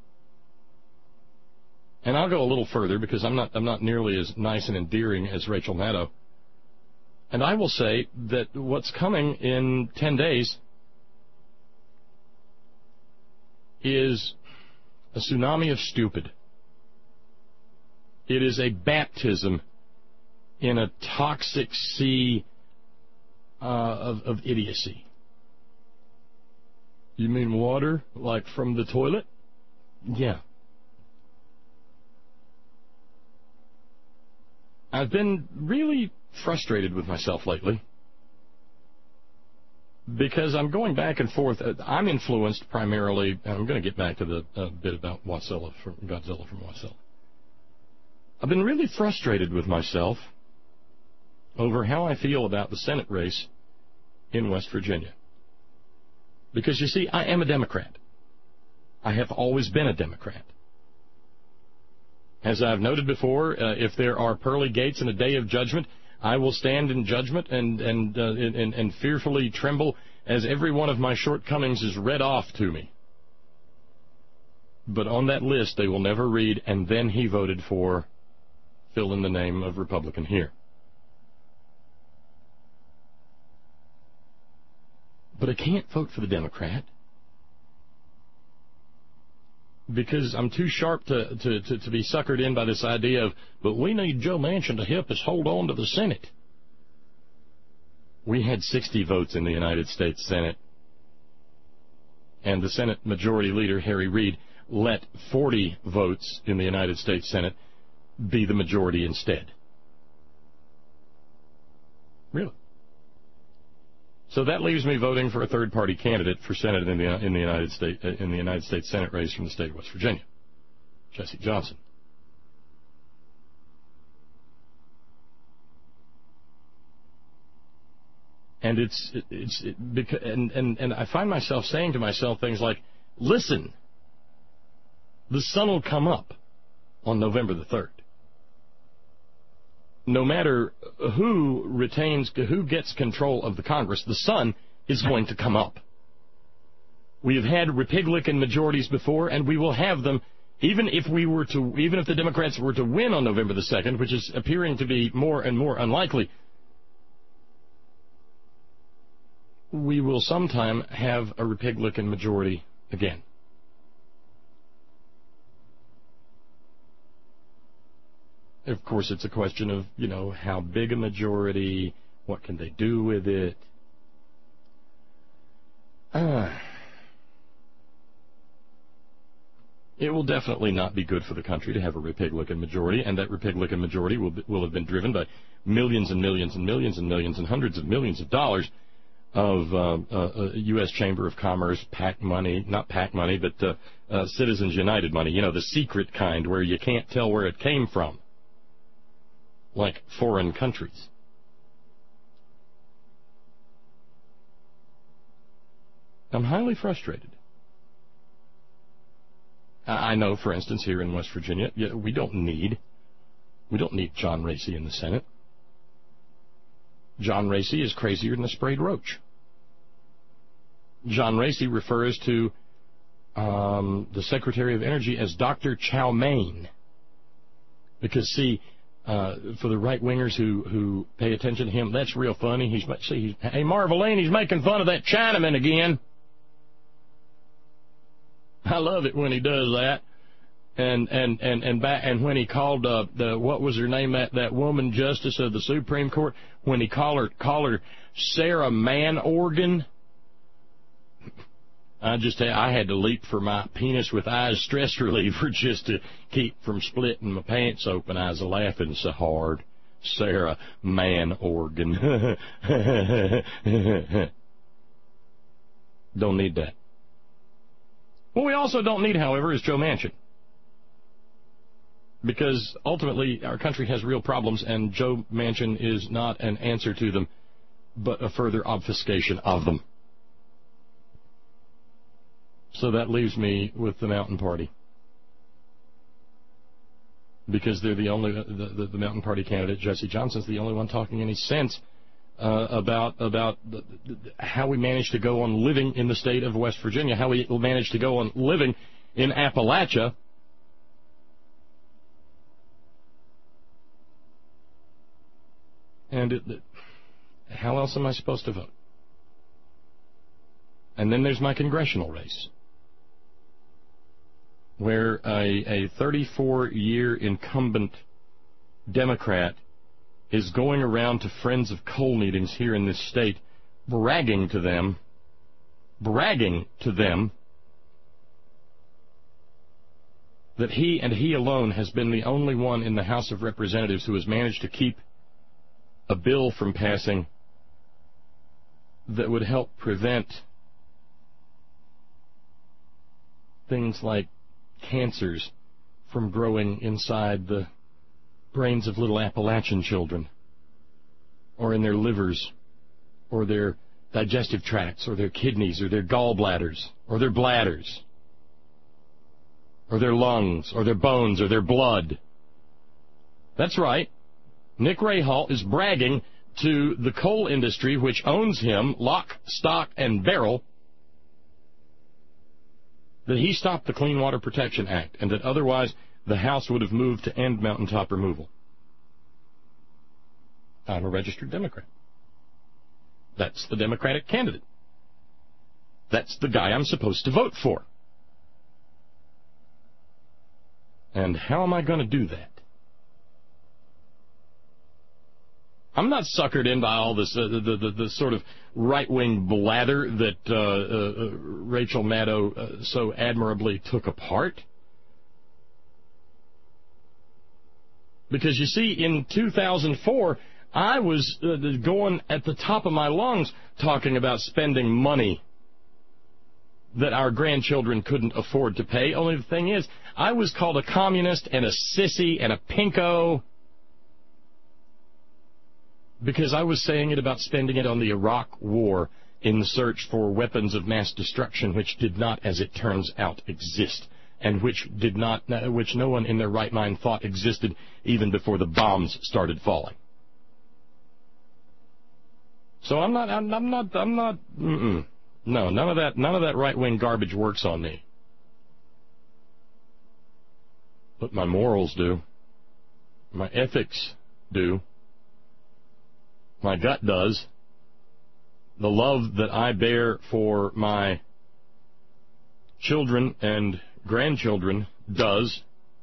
And I'll go a little further because I'm not I'm not nearly as nice and endearing as Rachel Maddow. And I will say that what's coming in ten days is a tsunami of stupid. It is a baptism in a toxic sea uh, of, of idiocy. You mean water, like from the toilet? Yeah. I've been really frustrated with myself lately because I'm going back and forth. I'm influenced primarily, and I'm going to get back to the uh, bit about Wasilla from Godzilla from Wasilla. I've been really frustrated with myself over how I feel about the Senate race in West Virginia. Because, you see, I am a Democrat. I have always been a Democrat. As I've noted before, uh, if there are pearly gates in a day of judgment, I will stand in judgment and and, uh, and and fearfully tremble as every one of my shortcomings is read off to me. But on that list, they will never read, and then he voted for, fill in the name of Republican here. But I can't vote for the Democrat because I'm too sharp to, to, to, to be suckered in by this idea of, but we need Joe Manchin to help us hold on to the Senate. We had sixty votes in the United States Senate, and the Senate Majority Leader, Harry Reid, let forty votes in the United States Senate be the majority instead. Really? So that leaves me voting for a third-party candidate for Senate in the in the United States in the United States Senate race from the state of West Virginia. Jesse Johnson. And it's it's it, because and, and and I find myself saying to myself things like, "Listen, the sun will come up on November the third. No matter who retains, who gets control of the Congress, the sun is going to come up. We have had Republican majorities before, and we will have them, even if we were to, even if the Democrats were to win on November the second, which is appearing to be more and more unlikely. We will sometime have a Republican majority again." Of course, it's a question of, you know, how big a majority, what can they do with it. Uh, it will definitely not be good for the country to have a Republican majority, and that Republican majority will be, will have been driven by millions and millions and millions and millions and hundreds of millions of dollars of uh, uh, U S Chamber of Commerce, PAC money, not PAC money, but uh, uh, Citizens United money, you know, the secret kind where you can't tell where it came from, like foreign countries. I'm highly frustrated. I know, for instance, here in West Virginia, we don't need, we don't need John Racy in the Senate. John Racy is crazier than a sprayed roach. John Racy refers to um, the Secretary of Energy as Doctor Chow Mein. Because, see, uh, for the right-wingers who, who pay attention to him, that's real funny. He's, see, he's, hey, Marvel Lane, he's making fun of that Chinaman again. I love it when he does that. And and and and back and when he called uh, the what was her name that that woman justice of the Supreme Court, when he called her called her Sarah Man Organ, I just I had to leap for my penis with eyes stress reliever just to keep from splitting my pants open. I was laughing so hard. Sarah Man Organ. Don't need that. What we also don't need, however, is Joe Manchin. Because ultimately our country has real problems, and Joe Manchin is not an answer to them, but a further obfuscation of them. So that leaves me with the Mountain Party. Because they're the only, the, the, the Mountain Party candidate, Jesse Johnson's the only one talking any sense uh, about about the, the, how we managed to go on living in the state of West Virginia, how we managed to go on living in Appalachia. And it, how else am I supposed to vote? And then there's my congressional race, where a, a thirty-four-year incumbent Democrat is going around to Friends of Coal meetings here in this state, bragging to them, bragging to them that he and he alone has been the only one in the House of Representatives who has managed to keep a bill from passing that would help prevent things like cancers from growing inside the brains of little Appalachian children, or in their livers, or their digestive tracts, or their kidneys, or their gallbladders, or their bladders, or their lungs, or their bones, or their blood. That's right. Nick Rahal is bragging to the coal industry, which owns him, lock, stock, and barrel, that he stopped the Clean Water Protection Act, and that otherwise the House would have moved to end mountaintop removal. I'm a registered Democrat. That's the Democratic candidate. That's the guy I'm supposed to vote for. And how am I going to do that? I'm not suckered in by all this, uh, the, the, the sort of right-wing blather that uh, uh, Rachel Maddow uh, so admirably took apart. Because, you see, in two thousand four, I was uh, going at the top of my lungs talking about spending money that our grandchildren couldn't afford to pay. Only the thing is, I was called a communist and a sissy and a pinko because I was saying it about spending it on the Iraq War in the search for weapons of mass destruction, which did not, as it turns out, exist, and which did not, which no one in their right mind thought existed even before the bombs started falling. So I'm not, I'm, I'm not, I'm not, mm-mm. No, none of that, none of that right-wing garbage works on me. But my morals do. My ethics do. My gut does. The love that I bear for my children and grandchildren does.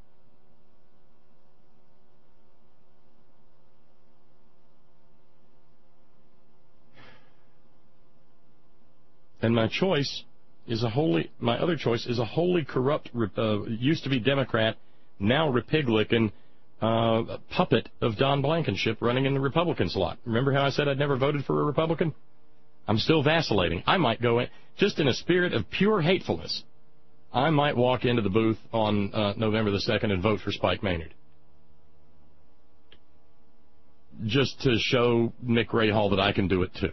And my choice is a wholly, my other choice is a wholly corrupt, uh, used to be Democrat, now Republican uh, puppet of Don Blankenship running in the Republican slot. Remember how I said I'd never voted for a Republican? I'm still vacillating. I might go in, just in a spirit of pure hatefulness, I might walk into the booth on uh, November the second and vote for Spike Maynard. Just to show Nick Rahal that I can do it too.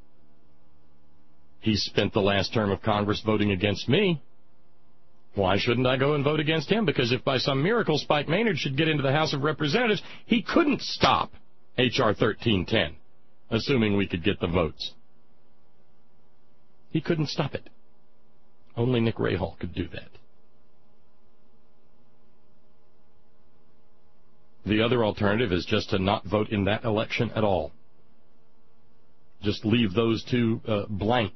He spent the last term of Congress voting against me. Why shouldn't I go and vote against him? Because if by some miracle Spike Maynard should get into the House of Representatives, he couldn't stop H R thirteen ten, assuming we could get the votes. He couldn't stop it. Only Nick Rahal could do that. The other alternative is just to not vote in that election at all. Just leave those two uh, blank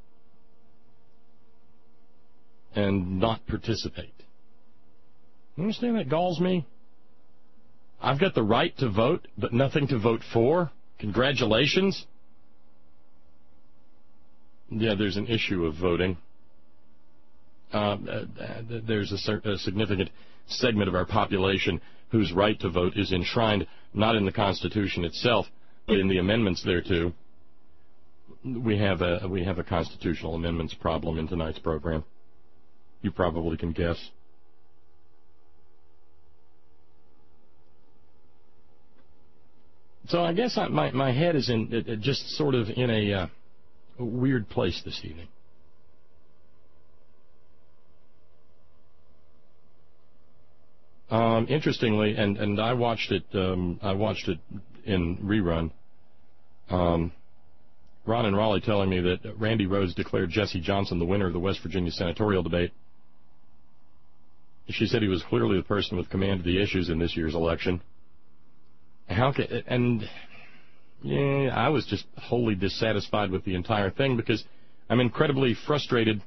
and not participate. You understand that galls me? I've got the right to vote, but nothing to vote for? Congratulations. Yeah, there's an issue of voting. Uh, there's a, a significant segment of our population whose right to vote is enshrined not in the Constitution itself, but in the amendments thereto. We have a we have a constitutional amendments problem in tonight's program. You probably can guess. So I guess I, my my head is in uh, just sort of in a, uh, a weird place this evening. Um, interestingly, and, and I watched it. Um, I watched it in rerun. Um, Ron and Raleigh telling me that Randy Rhodes declared Jesse Johnson the winner of the West Virginia senatorial debate. She said he was clearly the person with command of the issues in this year's election. How can, and yeah, I was just wholly dissatisfied with the entire thing because I'm incredibly frustrated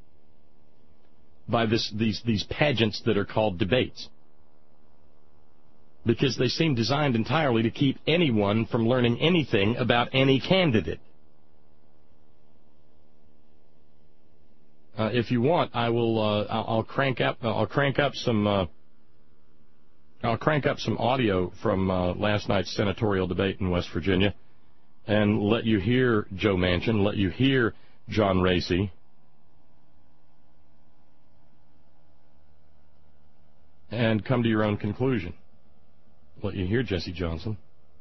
by this these these pageants that are called debates, because they seem designed entirely to keep anyone from learning anything about any candidate. Uh, if you want, I will. Uh, I'll, I'll crank up. I'll crank up some. Uh, I'll crank up some audio from uh, last night's senatorial debate in West Virginia, and let you hear Joe Manchin, let you hear John Racy, and come to your own conclusion. Let you hear Jesse Johnson.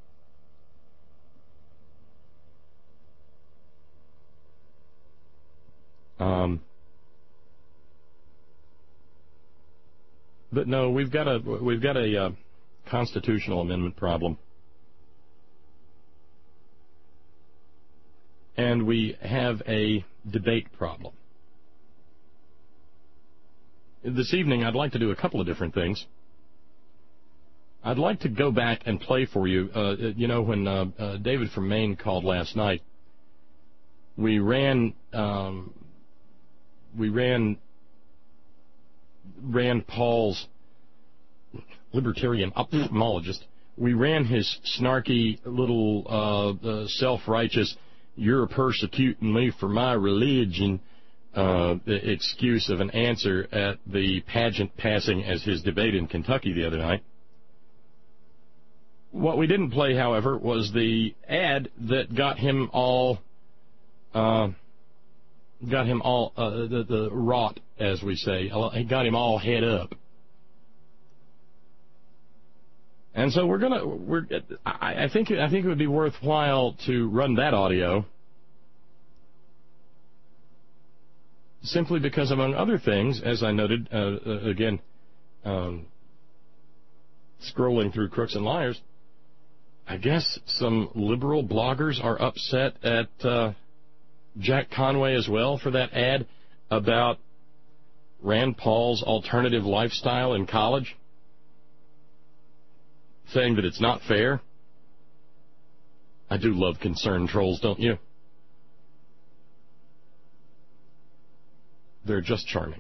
Um. But no, we've got a we've got a uh, constitutional amendment problem, and we have a debate problem. This evening, I'd like to do a couple of different things. I'd like to go back and play for you. Uh, you know, when uh, uh, David from Maine called last night, we ran um, we ran. Rand Paul's libertarian ophthalmologist, we ran his snarky little uh, uh, self-righteous, you're persecuting me for my religion, uh, excuse of an answer at the pageant passing as his debate in Kentucky the other night. What we didn't play, however, was the ad that got him all uh, got him all uh, the the wrought, as we say. He got him all head up. And so we're gonna we're I, I think I think it would be worthwhile to run that audio, simply because, among other things, as I noted uh, uh, again, um, scrolling through Crooks and Liars, I guess some liberal bloggers are upset at uh, Jack Conway as well for that ad about Rand Paul's alternative lifestyle in college, saying that it's not fair. I do love concerned trolls, don't you? They're just charming.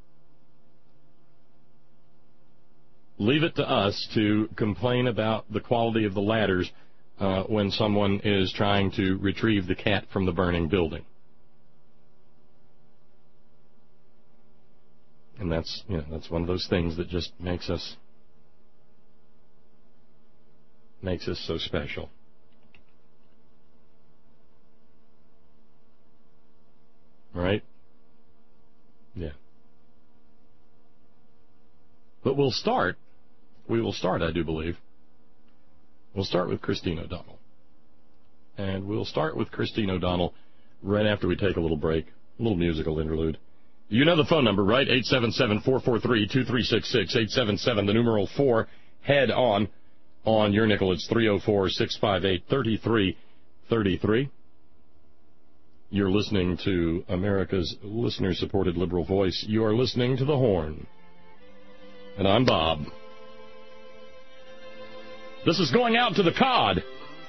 Leave it to us to complain about the quality of the ladders uh, when someone is trying to retrieve the cat from the burning building. And that's, you know, that's one of those things that just makes us makes us so special. Right? Yeah. But we'll start, we will start, I do believe. We'll start with Christine O'Donnell. And we'll start with Christine O'Donnell right after we take a little break, a little musical interlude. You know the phone number, right? eight seven seven, four four three, two three six six, eight seven seven, the numeral four, head on. On your nickel, it's three oh four, six five eight, three three three three. You're listening to America's listener-supported liberal voice. You are listening to The Horn. And I'm Bob. This is going out to the cod.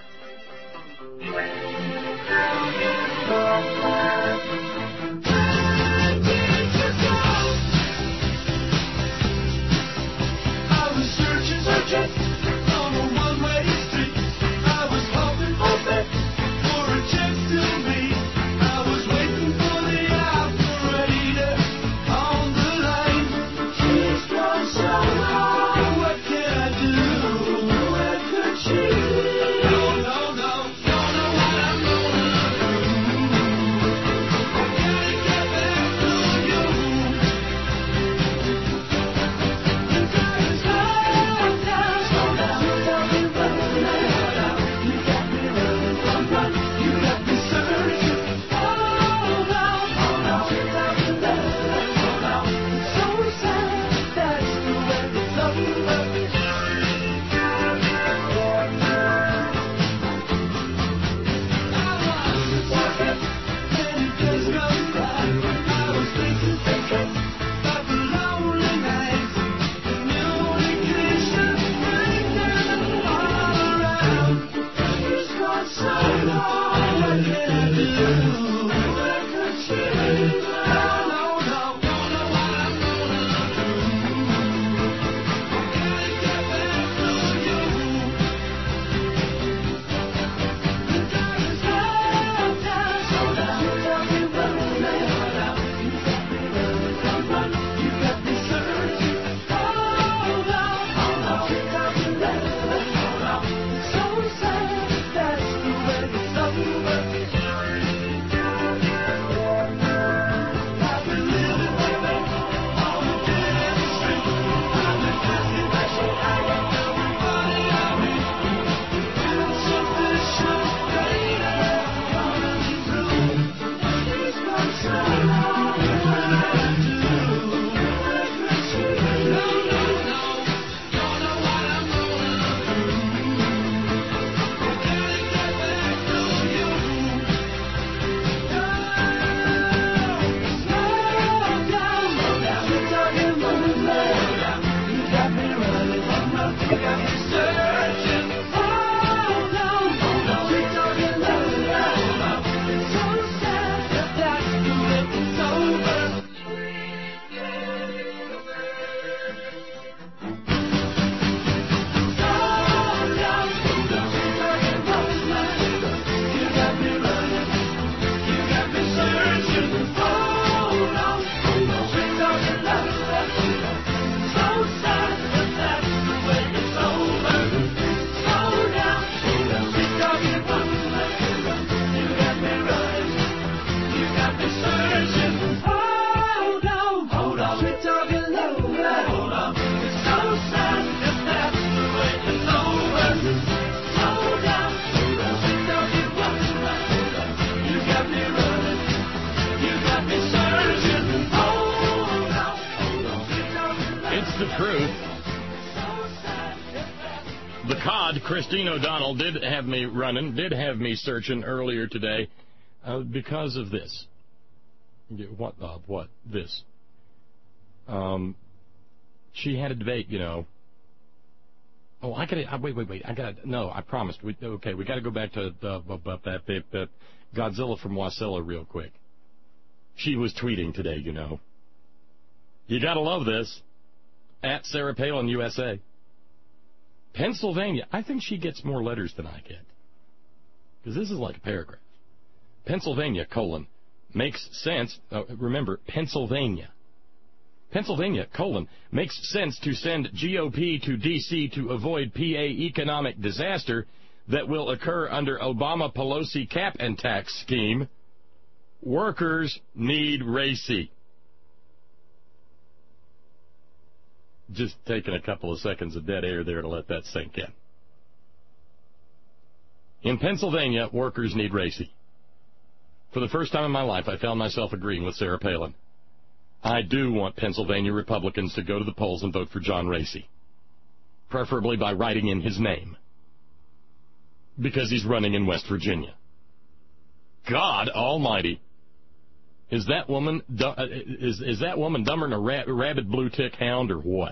I was searching, searching.
God, Christine O'Donnell did have me running, did have me searching earlier today uh, because of this. What? Uh, what? This. Um, she had a debate, you know. Oh, I gotta, uh, wait, wait, wait, I gotta, no, I promised. We, okay, we gotta go back to uh, that, that, that, that Godzilla from Wasilla real quick. She was tweeting today, you know. You gotta love this. At Sarah Palin, U S A. Pennsylvania, I think she gets more letters than I get. Because this is like a paragraph. Pennsylvania, colon, makes sense, uh, remember, Pennsylvania. Pennsylvania, colon, makes sense to send G O P to D C to avoid P A economic disaster that will occur under Obama-Pelosi cap and tax scheme. Workers need RACI. Just taking a couple of seconds of dead air there to let that sink in. In Pennsylvania, workers need RACI. For the first time in my life, I found myself agreeing with Sarah Palin. I do want Pennsylvania Republicans to go to the polls and vote for John RACI, preferably by writing in his name, because he's running in West Virginia. God Almighty, is that woman is is that woman dumber than a ra- rabid blue tick hound or what?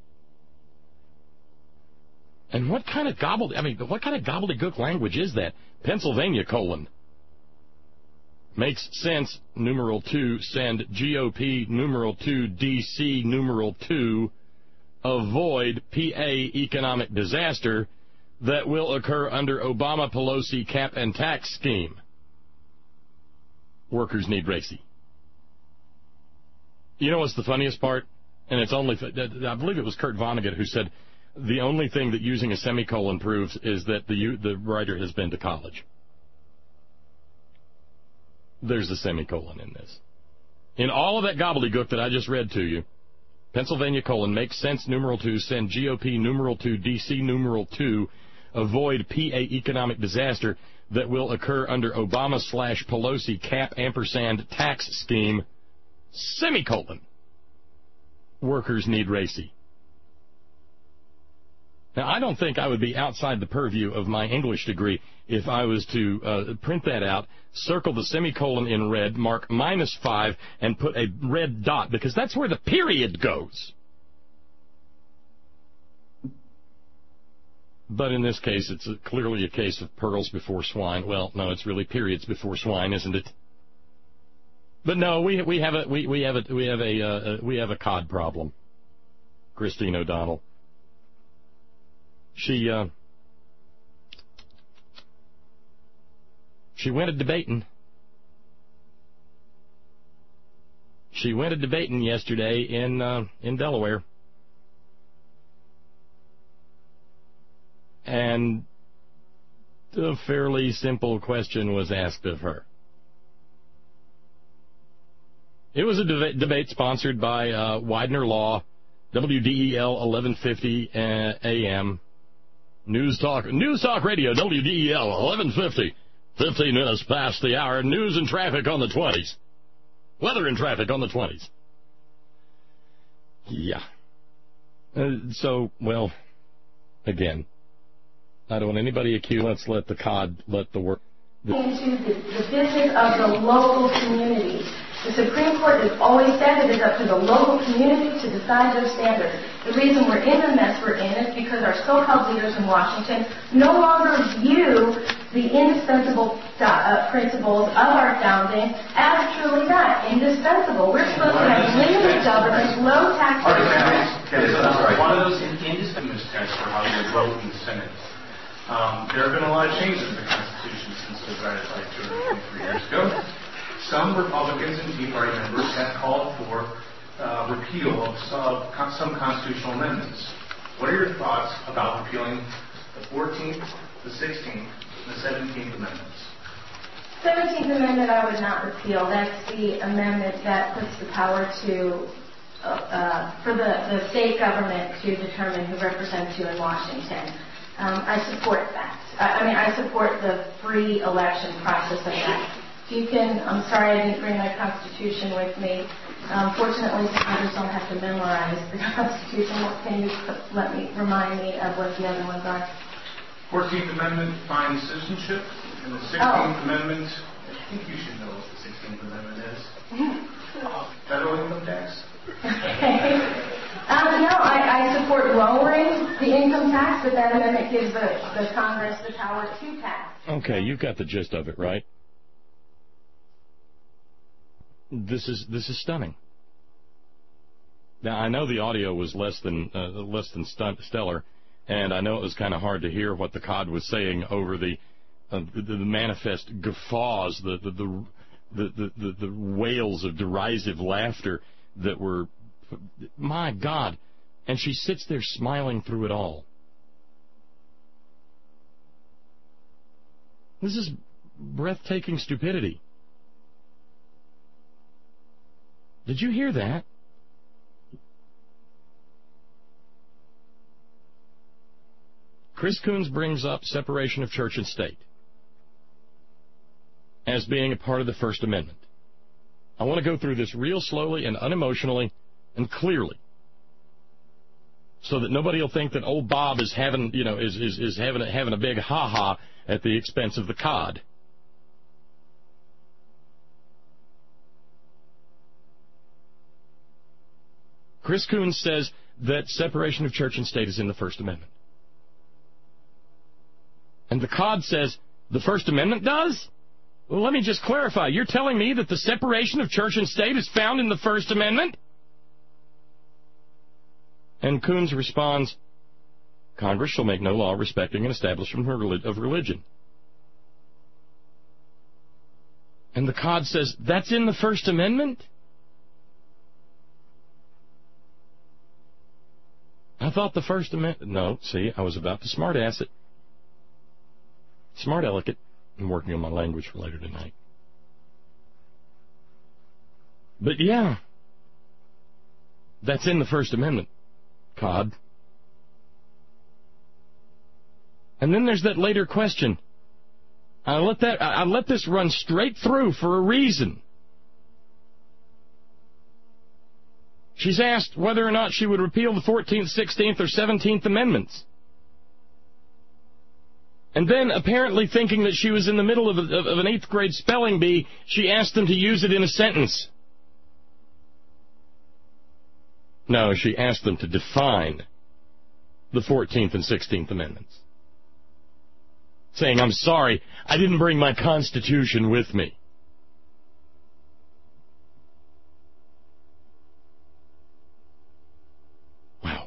And what kind of gobbled? I mean, what kind of gobbledygook language is that? Pennsylvania colon. Makes sense, numeral two, send G O P, numeral two, D C, numeral two, avoid P A economic disaster that will occur under Obama-Pelosi cap and tax scheme. Workers need RACI. You know what's the funniest part? And it's only, I believe it was Kurt Vonnegut who said, the only thing that using a semicolon proves is that the the writer has been to college. There's a semicolon in this. In all of that gobbledygook that I just read to you, Pennsylvania colon, makes sense, numeral two, send G O P, numeral two, D C, numeral two, avoid P A economic disaster that will occur under Obama slash Pelosi cap ampersand tax scheme, semicolon. Workers need RACI. Now, I don't think I would be outside the purview of my English degree if I was to uh, print that out, circle the semicolon in red, mark minus five, and put a red dot, because that's where the period goes. But in this case, it's a, clearly a case of pearls before swine. Well, no, it's really periods before swine, isn't it? But no, we we have a we, we have a we have a uh, we have a cod problem. Christine O'Donnell. She uh, she went a debating. She went a debating yesterday in uh, in Delaware, and a fairly simple question was asked of her. It was a deba- debate sponsored by uh, Widener Law, W D E L eleven fifty uh, A M. News Talk, News Talk Radio, W D E L, eleven fifty, fifteen minutes past the hour. News and traffic on the twenties. Weather and traffic on the twenties. Yeah. Uh, so, well, again, I don't want anybody accused. Let's let the cod, let the work. The
into the, the business of the local community. The Supreme Court has always said it is up to the local community to decide those standards. The reason we're in the mess we're in is because our so-called leaders in Washington no longer view the indispensable uh, principles of our founding as truly that, indispensable. We're supposed to have limited government, low taxation.
Okay, so one of those indispensable tests for how you vote in the Senate. Um, there have been a lot of changes in the Constitution since it was ratified two hundred twenty-three years ago. Some Republicans and Tea Party members have called for uh, repeal of some, some constitutional amendments. What are your thoughts about repealing the fourteenth, the sixteenth, and the seventeenth amendments?
seventeenth Amendment I would not repeal. That's the amendment that puts the power to, uh, uh, for the, the state government to determine who represents you in Washington. Um, I support that. I, I mean, I support the free election process of that. If you can, I'm sorry I didn't bring my Constitution with me. Um, fortunately, I just don't have to memorize the Constitution. What can you let me remind me of what the other ones are?
fourteenth Amendment defines citizenship, and the sixteenth
Oh.
Amendment, I think you should know what the sixteenth Amendment is. Federal income tax?
um, no, I, I support lowering the income tax, but that amendment gives the, the Congress the power to tax.
Okay, you've got the gist of it, right? This is this is stunning. Now I know the audio was less than uh, less than stun- stellar, and I know it was kind of hard to hear what the C O D was saying over the uh, the, the manifest guffaws, the the the, the, the, the the wails of derisive laughter that were, my God, and she sits there smiling through it all. This is breathtaking stupidity. Did you hear that? Chris Coons brings up separation of church and state as being a part of the First Amendment. I want to go through this real slowly and unemotionally and clearly, so that nobody will think that old Bob is having, you know, is is, is having a, having a big ha-ha at the expense of the C O D. Chris Coons says that separation of church and state is in the First Amendment. And the C O D says the First Amendment does? Well, let me just clarify. You're telling me that the separation of church and state is found in the First Amendment? And Coons responds, Congress shall make no law respecting an establishment of religion. And the C O D says, that's in the First Amendment? I thought the First Amendment... No, see, I was about to smart-ass it. Smart-aleck. I'm working on my language for later tonight. But yeah, that's in the First Amendment, C O D. And then there's that later question. I let that I let this run straight through for a reason. She's asked whether or not she would repeal the fourteenth, sixteenth, or seventeenth Amendments. And then, apparently thinking that she was in the middle of, a, of an eighth grade spelling bee, she asked them to use it in a sentence. No, she asked them to define the fourteenth and sixteenth Amendments. Saying, I'm sorry, I didn't bring my Constitution with me. Wow.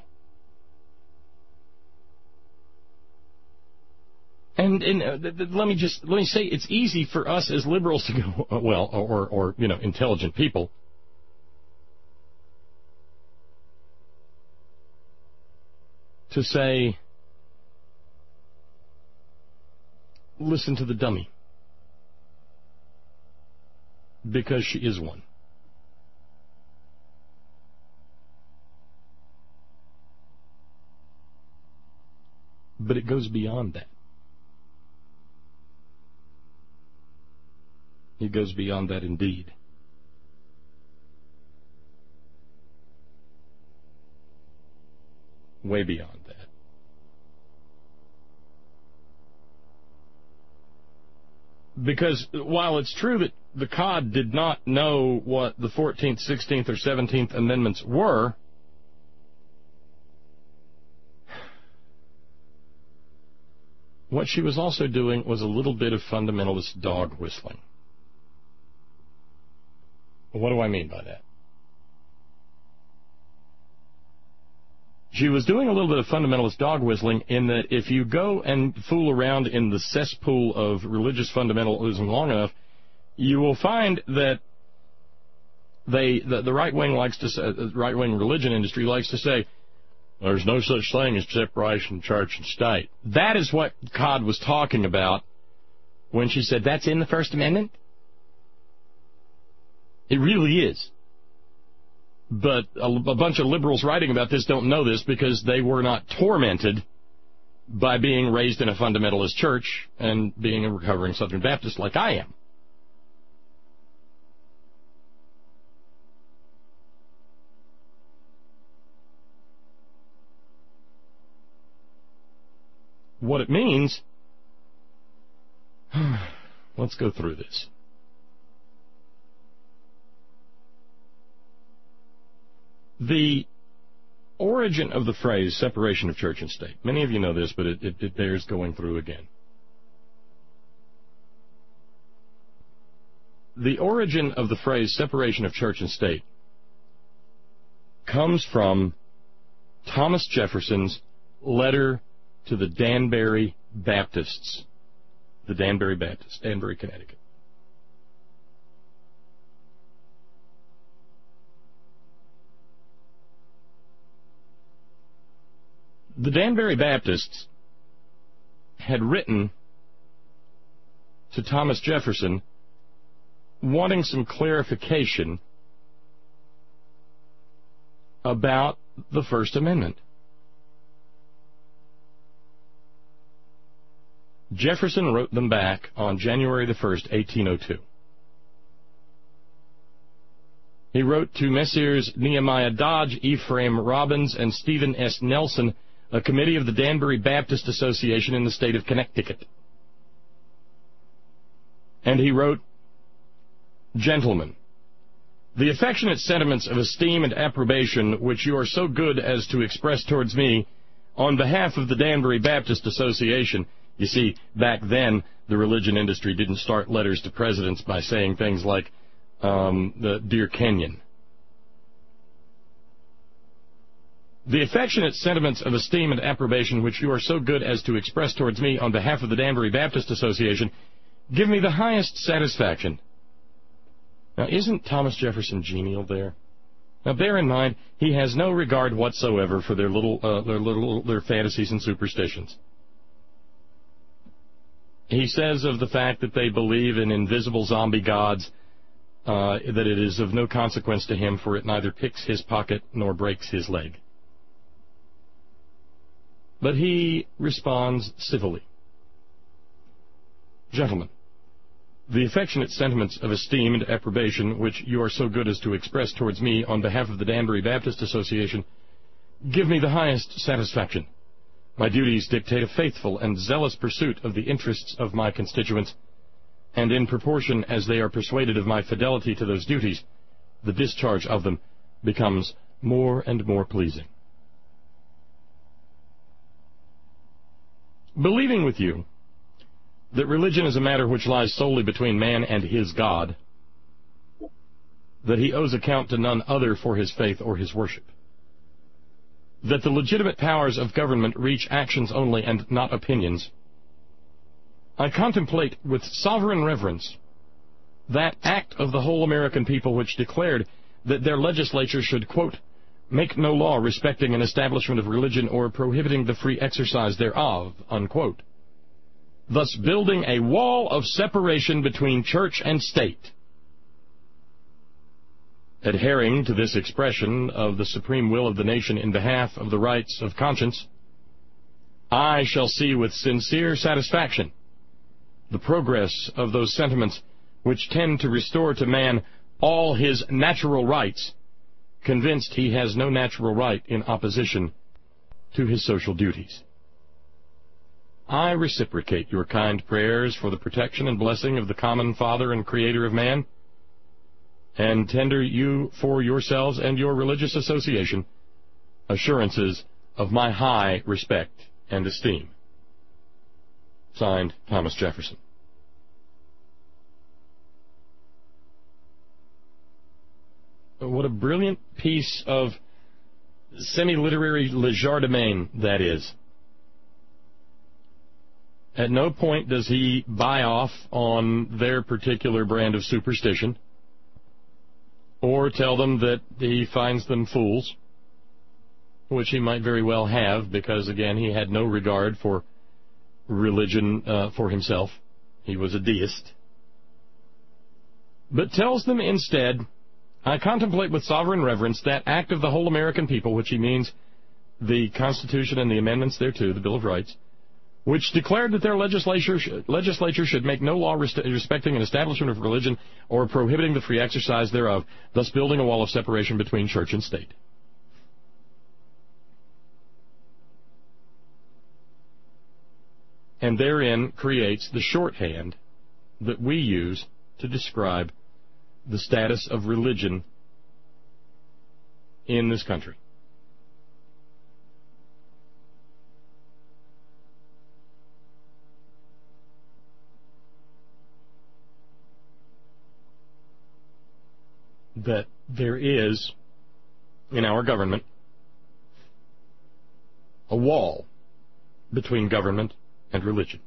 And, and uh, th- th- let me just let me say, it's easy for us as liberals to go, well, or, or you know, intelligent people, to say, listen to the dummy, because she is one. But it goes beyond that. It goes beyond that indeed. Way beyond that. Because while it's true that the C O D did not know what the fourteenth, sixteenth, or seventeenth Amendments were, what she was also doing was a little bit of fundamentalist dog whistling. What do I mean by that? She was doing a little bit of fundamentalist dog whistling in that if you go and fool around in the cesspool of religious fundamentalism long enough, you will find that they the, the right wing likes to say, the right wing religion industry likes to say, there's no such thing as separation of church and state. That is what C O D was talking about when she said that's in the First Amendment. It really is. But a, a bunch of liberals writing about this don't know this because they were not tormented by being raised in a fundamentalist church and being a recovering Southern Baptist like I am. what it means, let's go through this. The origin of the phrase separation of church and state. Many of you know this, but it, it, it bears going through again. The origin of the phrase separation of church and state comes from Thomas Jefferson's letter to the Danbury Baptists, the Danbury Baptists, Danbury, Connecticut. The Danbury Baptists had written to Thomas Jefferson wanting some clarification about the First Amendment. Jefferson wrote them back on January the first, eighteen oh two. He wrote to Messrs. Nehemiah Dodge, Ephraim Robbins, and Stephen S. Nelson, a committee of the Danbury Baptist Association in the state of Connecticut. And he wrote, Gentlemen, the affectionate sentiments of esteem and approbation which you are so good as to express towards me on behalf of the Danbury Baptist Association. You see, back then, the religion industry didn't start letters to presidents by saying things like, um, the Dear Kenyon. The affectionate sentiments of esteem and approbation which you are so good as to express towards me on behalf of the Danbury Baptist Association give me the highest satisfaction. Now, isn't Thomas Jefferson genial there? Now, bear in mind, he has no regard whatsoever for their little, uh, their little, their fantasies and superstitions. He says of the fact that they believe in invisible zombie gods, uh, that it is of no consequence to him, for it neither picks his pocket nor breaks his leg. But he responds civilly. Gentlemen, the affectionate sentiments of esteem and approbation which you are so good as to express towards me on behalf of the Danbury Baptist Association give me the highest satisfaction. My duties dictate a faithful and zealous pursuit of the interests of my constituents, and in proportion as they are persuaded of my fidelity to those duties, the discharge of them becomes more and more pleasing. Believing with you that religion is a matter which lies solely between man and his God, that he owes account to none other for his faith or his worship, that the legitimate powers of government reach actions only and not opinions, I contemplate with sovereign reverence that act of the whole American people which declared that their legislature should, quote, make no law respecting an establishment of religion or prohibiting the free exercise thereof, unquote, thus building a wall of separation between church and state. Adhering to this expression of the supreme will of the nation in behalf of the rights of conscience, I shall see with sincere satisfaction the progress of those sentiments which tend to restore to man all his natural rights, convinced he has no natural right in opposition to his social duties. I reciprocate your kind prayers for the protection and blessing of the common Father and Creator of man, and tender you for yourselves and your religious association assurances of my high respect and esteem. Signed, Thomas Jefferson. What a brilliant piece of semi-literary legerdemain that is. At no point does he buy off on their particular brand of superstition or tell them that he finds them fools, which he might very well have, because, again, he had no regard for religion uh, for himself. He was a deist. But tells them instead, I contemplate with sovereign reverence that act of the whole American people, which he means the Constitution and the amendments thereto, the Bill of Rights, which declared that their legislature, legislature should make no law respecting an establishment of religion or prohibiting the free exercise thereof, thus building a wall of separation between church and state. and therein creates the shorthand that we use to describe the status of religion in this country. That there is, in our government, a wall between government and religion.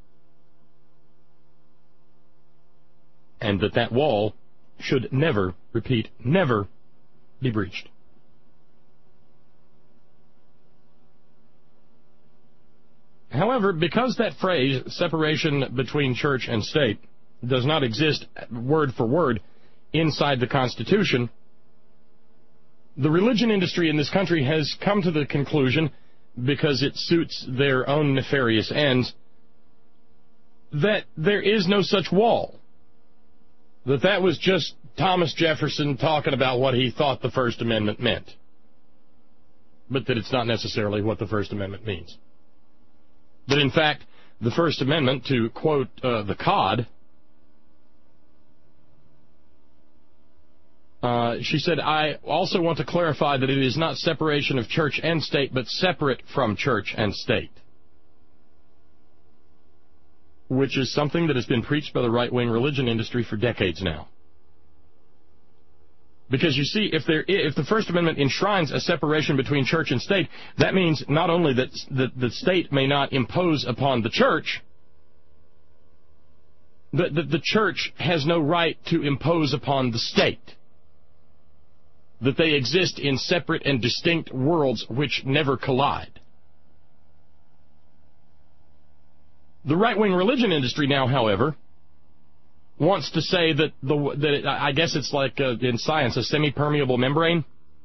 And that that wall should never, repeat, never be breached. However, because that phrase, separation between church and state, does not exist word for word inside the Constitution, the religion industry in this country has come to the conclusion, because it suits their own nefarious ends, that there is no such wall. That that was just Thomas Jefferson talking about what he thought the First Amendment meant. But that it's not necessarily what the First Amendment means. But in fact, the First Amendment, to quote uh, the Cod, uh, she said, I also want to clarify that it is not separation of church and state, but separate from church and state. Which is something that has been preached by the right-wing religion industry for decades now. Because you see, if there, if the First Amendment enshrines a separation between church and state, that means not only that the, the state may not impose upon the church, that the, the church has no right to impose upon the state. That they exist in separate and distinct worlds which never collide. The right-wing religion industry now, however, wants to say that the that it, I guess it's like uh, in science a semi-permeable membrane.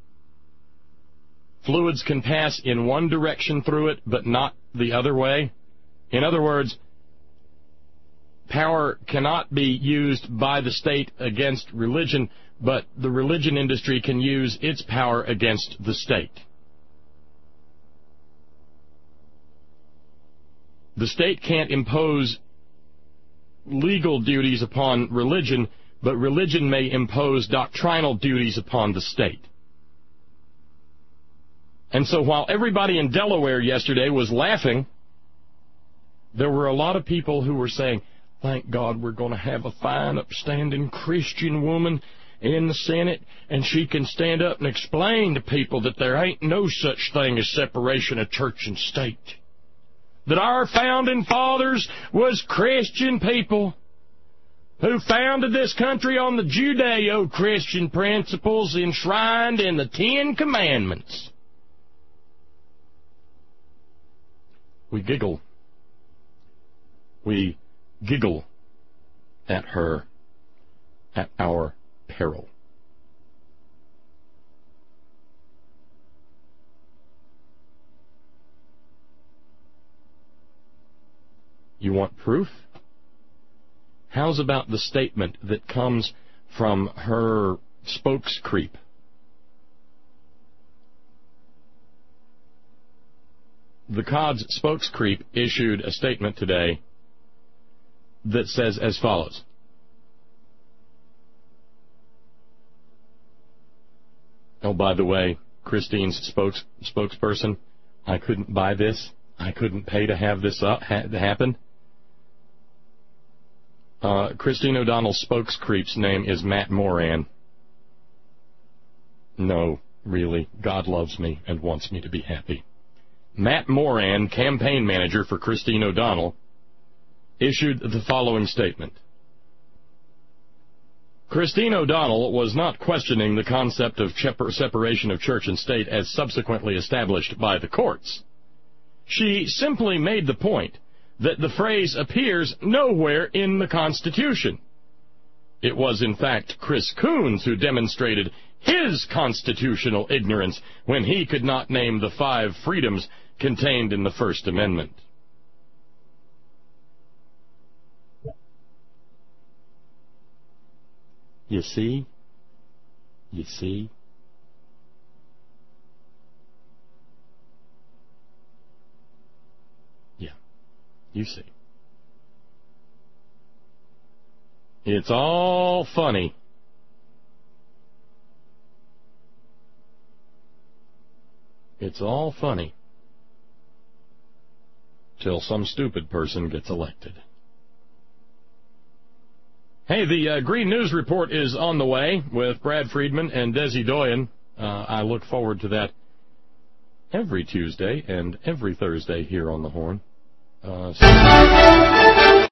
Fluids can pass in one direction through it, but not the other way. In other words, power cannot be used by the state against religion, but the religion industry can use its power against the state. The state can't impose legal duties upon religion, but religion may impose doctrinal duties upon the state. And so while everybody in Delaware yesterday was laughing, there were a lot of people who were saying, thank God we're going to have a fine, upstanding Christian woman in the Senate, and she can stand up and explain to people that there ain't no such thing as separation of church and state. That our founding fathers was Christian people who founded this country on the Judeo-Christian principles enshrined in the Ten Commandments. We giggle. We giggle at her, at our peril. You want proof? How's about the statement that comes from her spokescreep? The Cod's spokescreep issued a statement today that says as follows. Oh, by the way, Christine's spokes, spokesperson, I couldn't buy this. I couldn't pay to have this up, ha- happen. Uh, Christine O'Donnell's spokescreep's name is Matt Moran. No, really, God loves me and wants me to be happy. Matt Moran, campaign manager for Christine O'Donnell, issued the following statement. Christine O'Donnell was not questioning the concept of separation of church and state as subsequently established by the courts. She simply made the point that the phrase appears nowhere in the Constitution. It was, in fact, Chris Coons who demonstrated his constitutional ignorance when he could not name the five freedoms contained in the First Amendment. You see? You see? You see. It's all funny. It's all funny. Till some stupid person gets elected. Hey, the uh, Green News Report is on the way with Brad Friedman and Desi Doyen. Uh, I look forward to that every Tuesday and every Thursday here on the Horn. Uh, so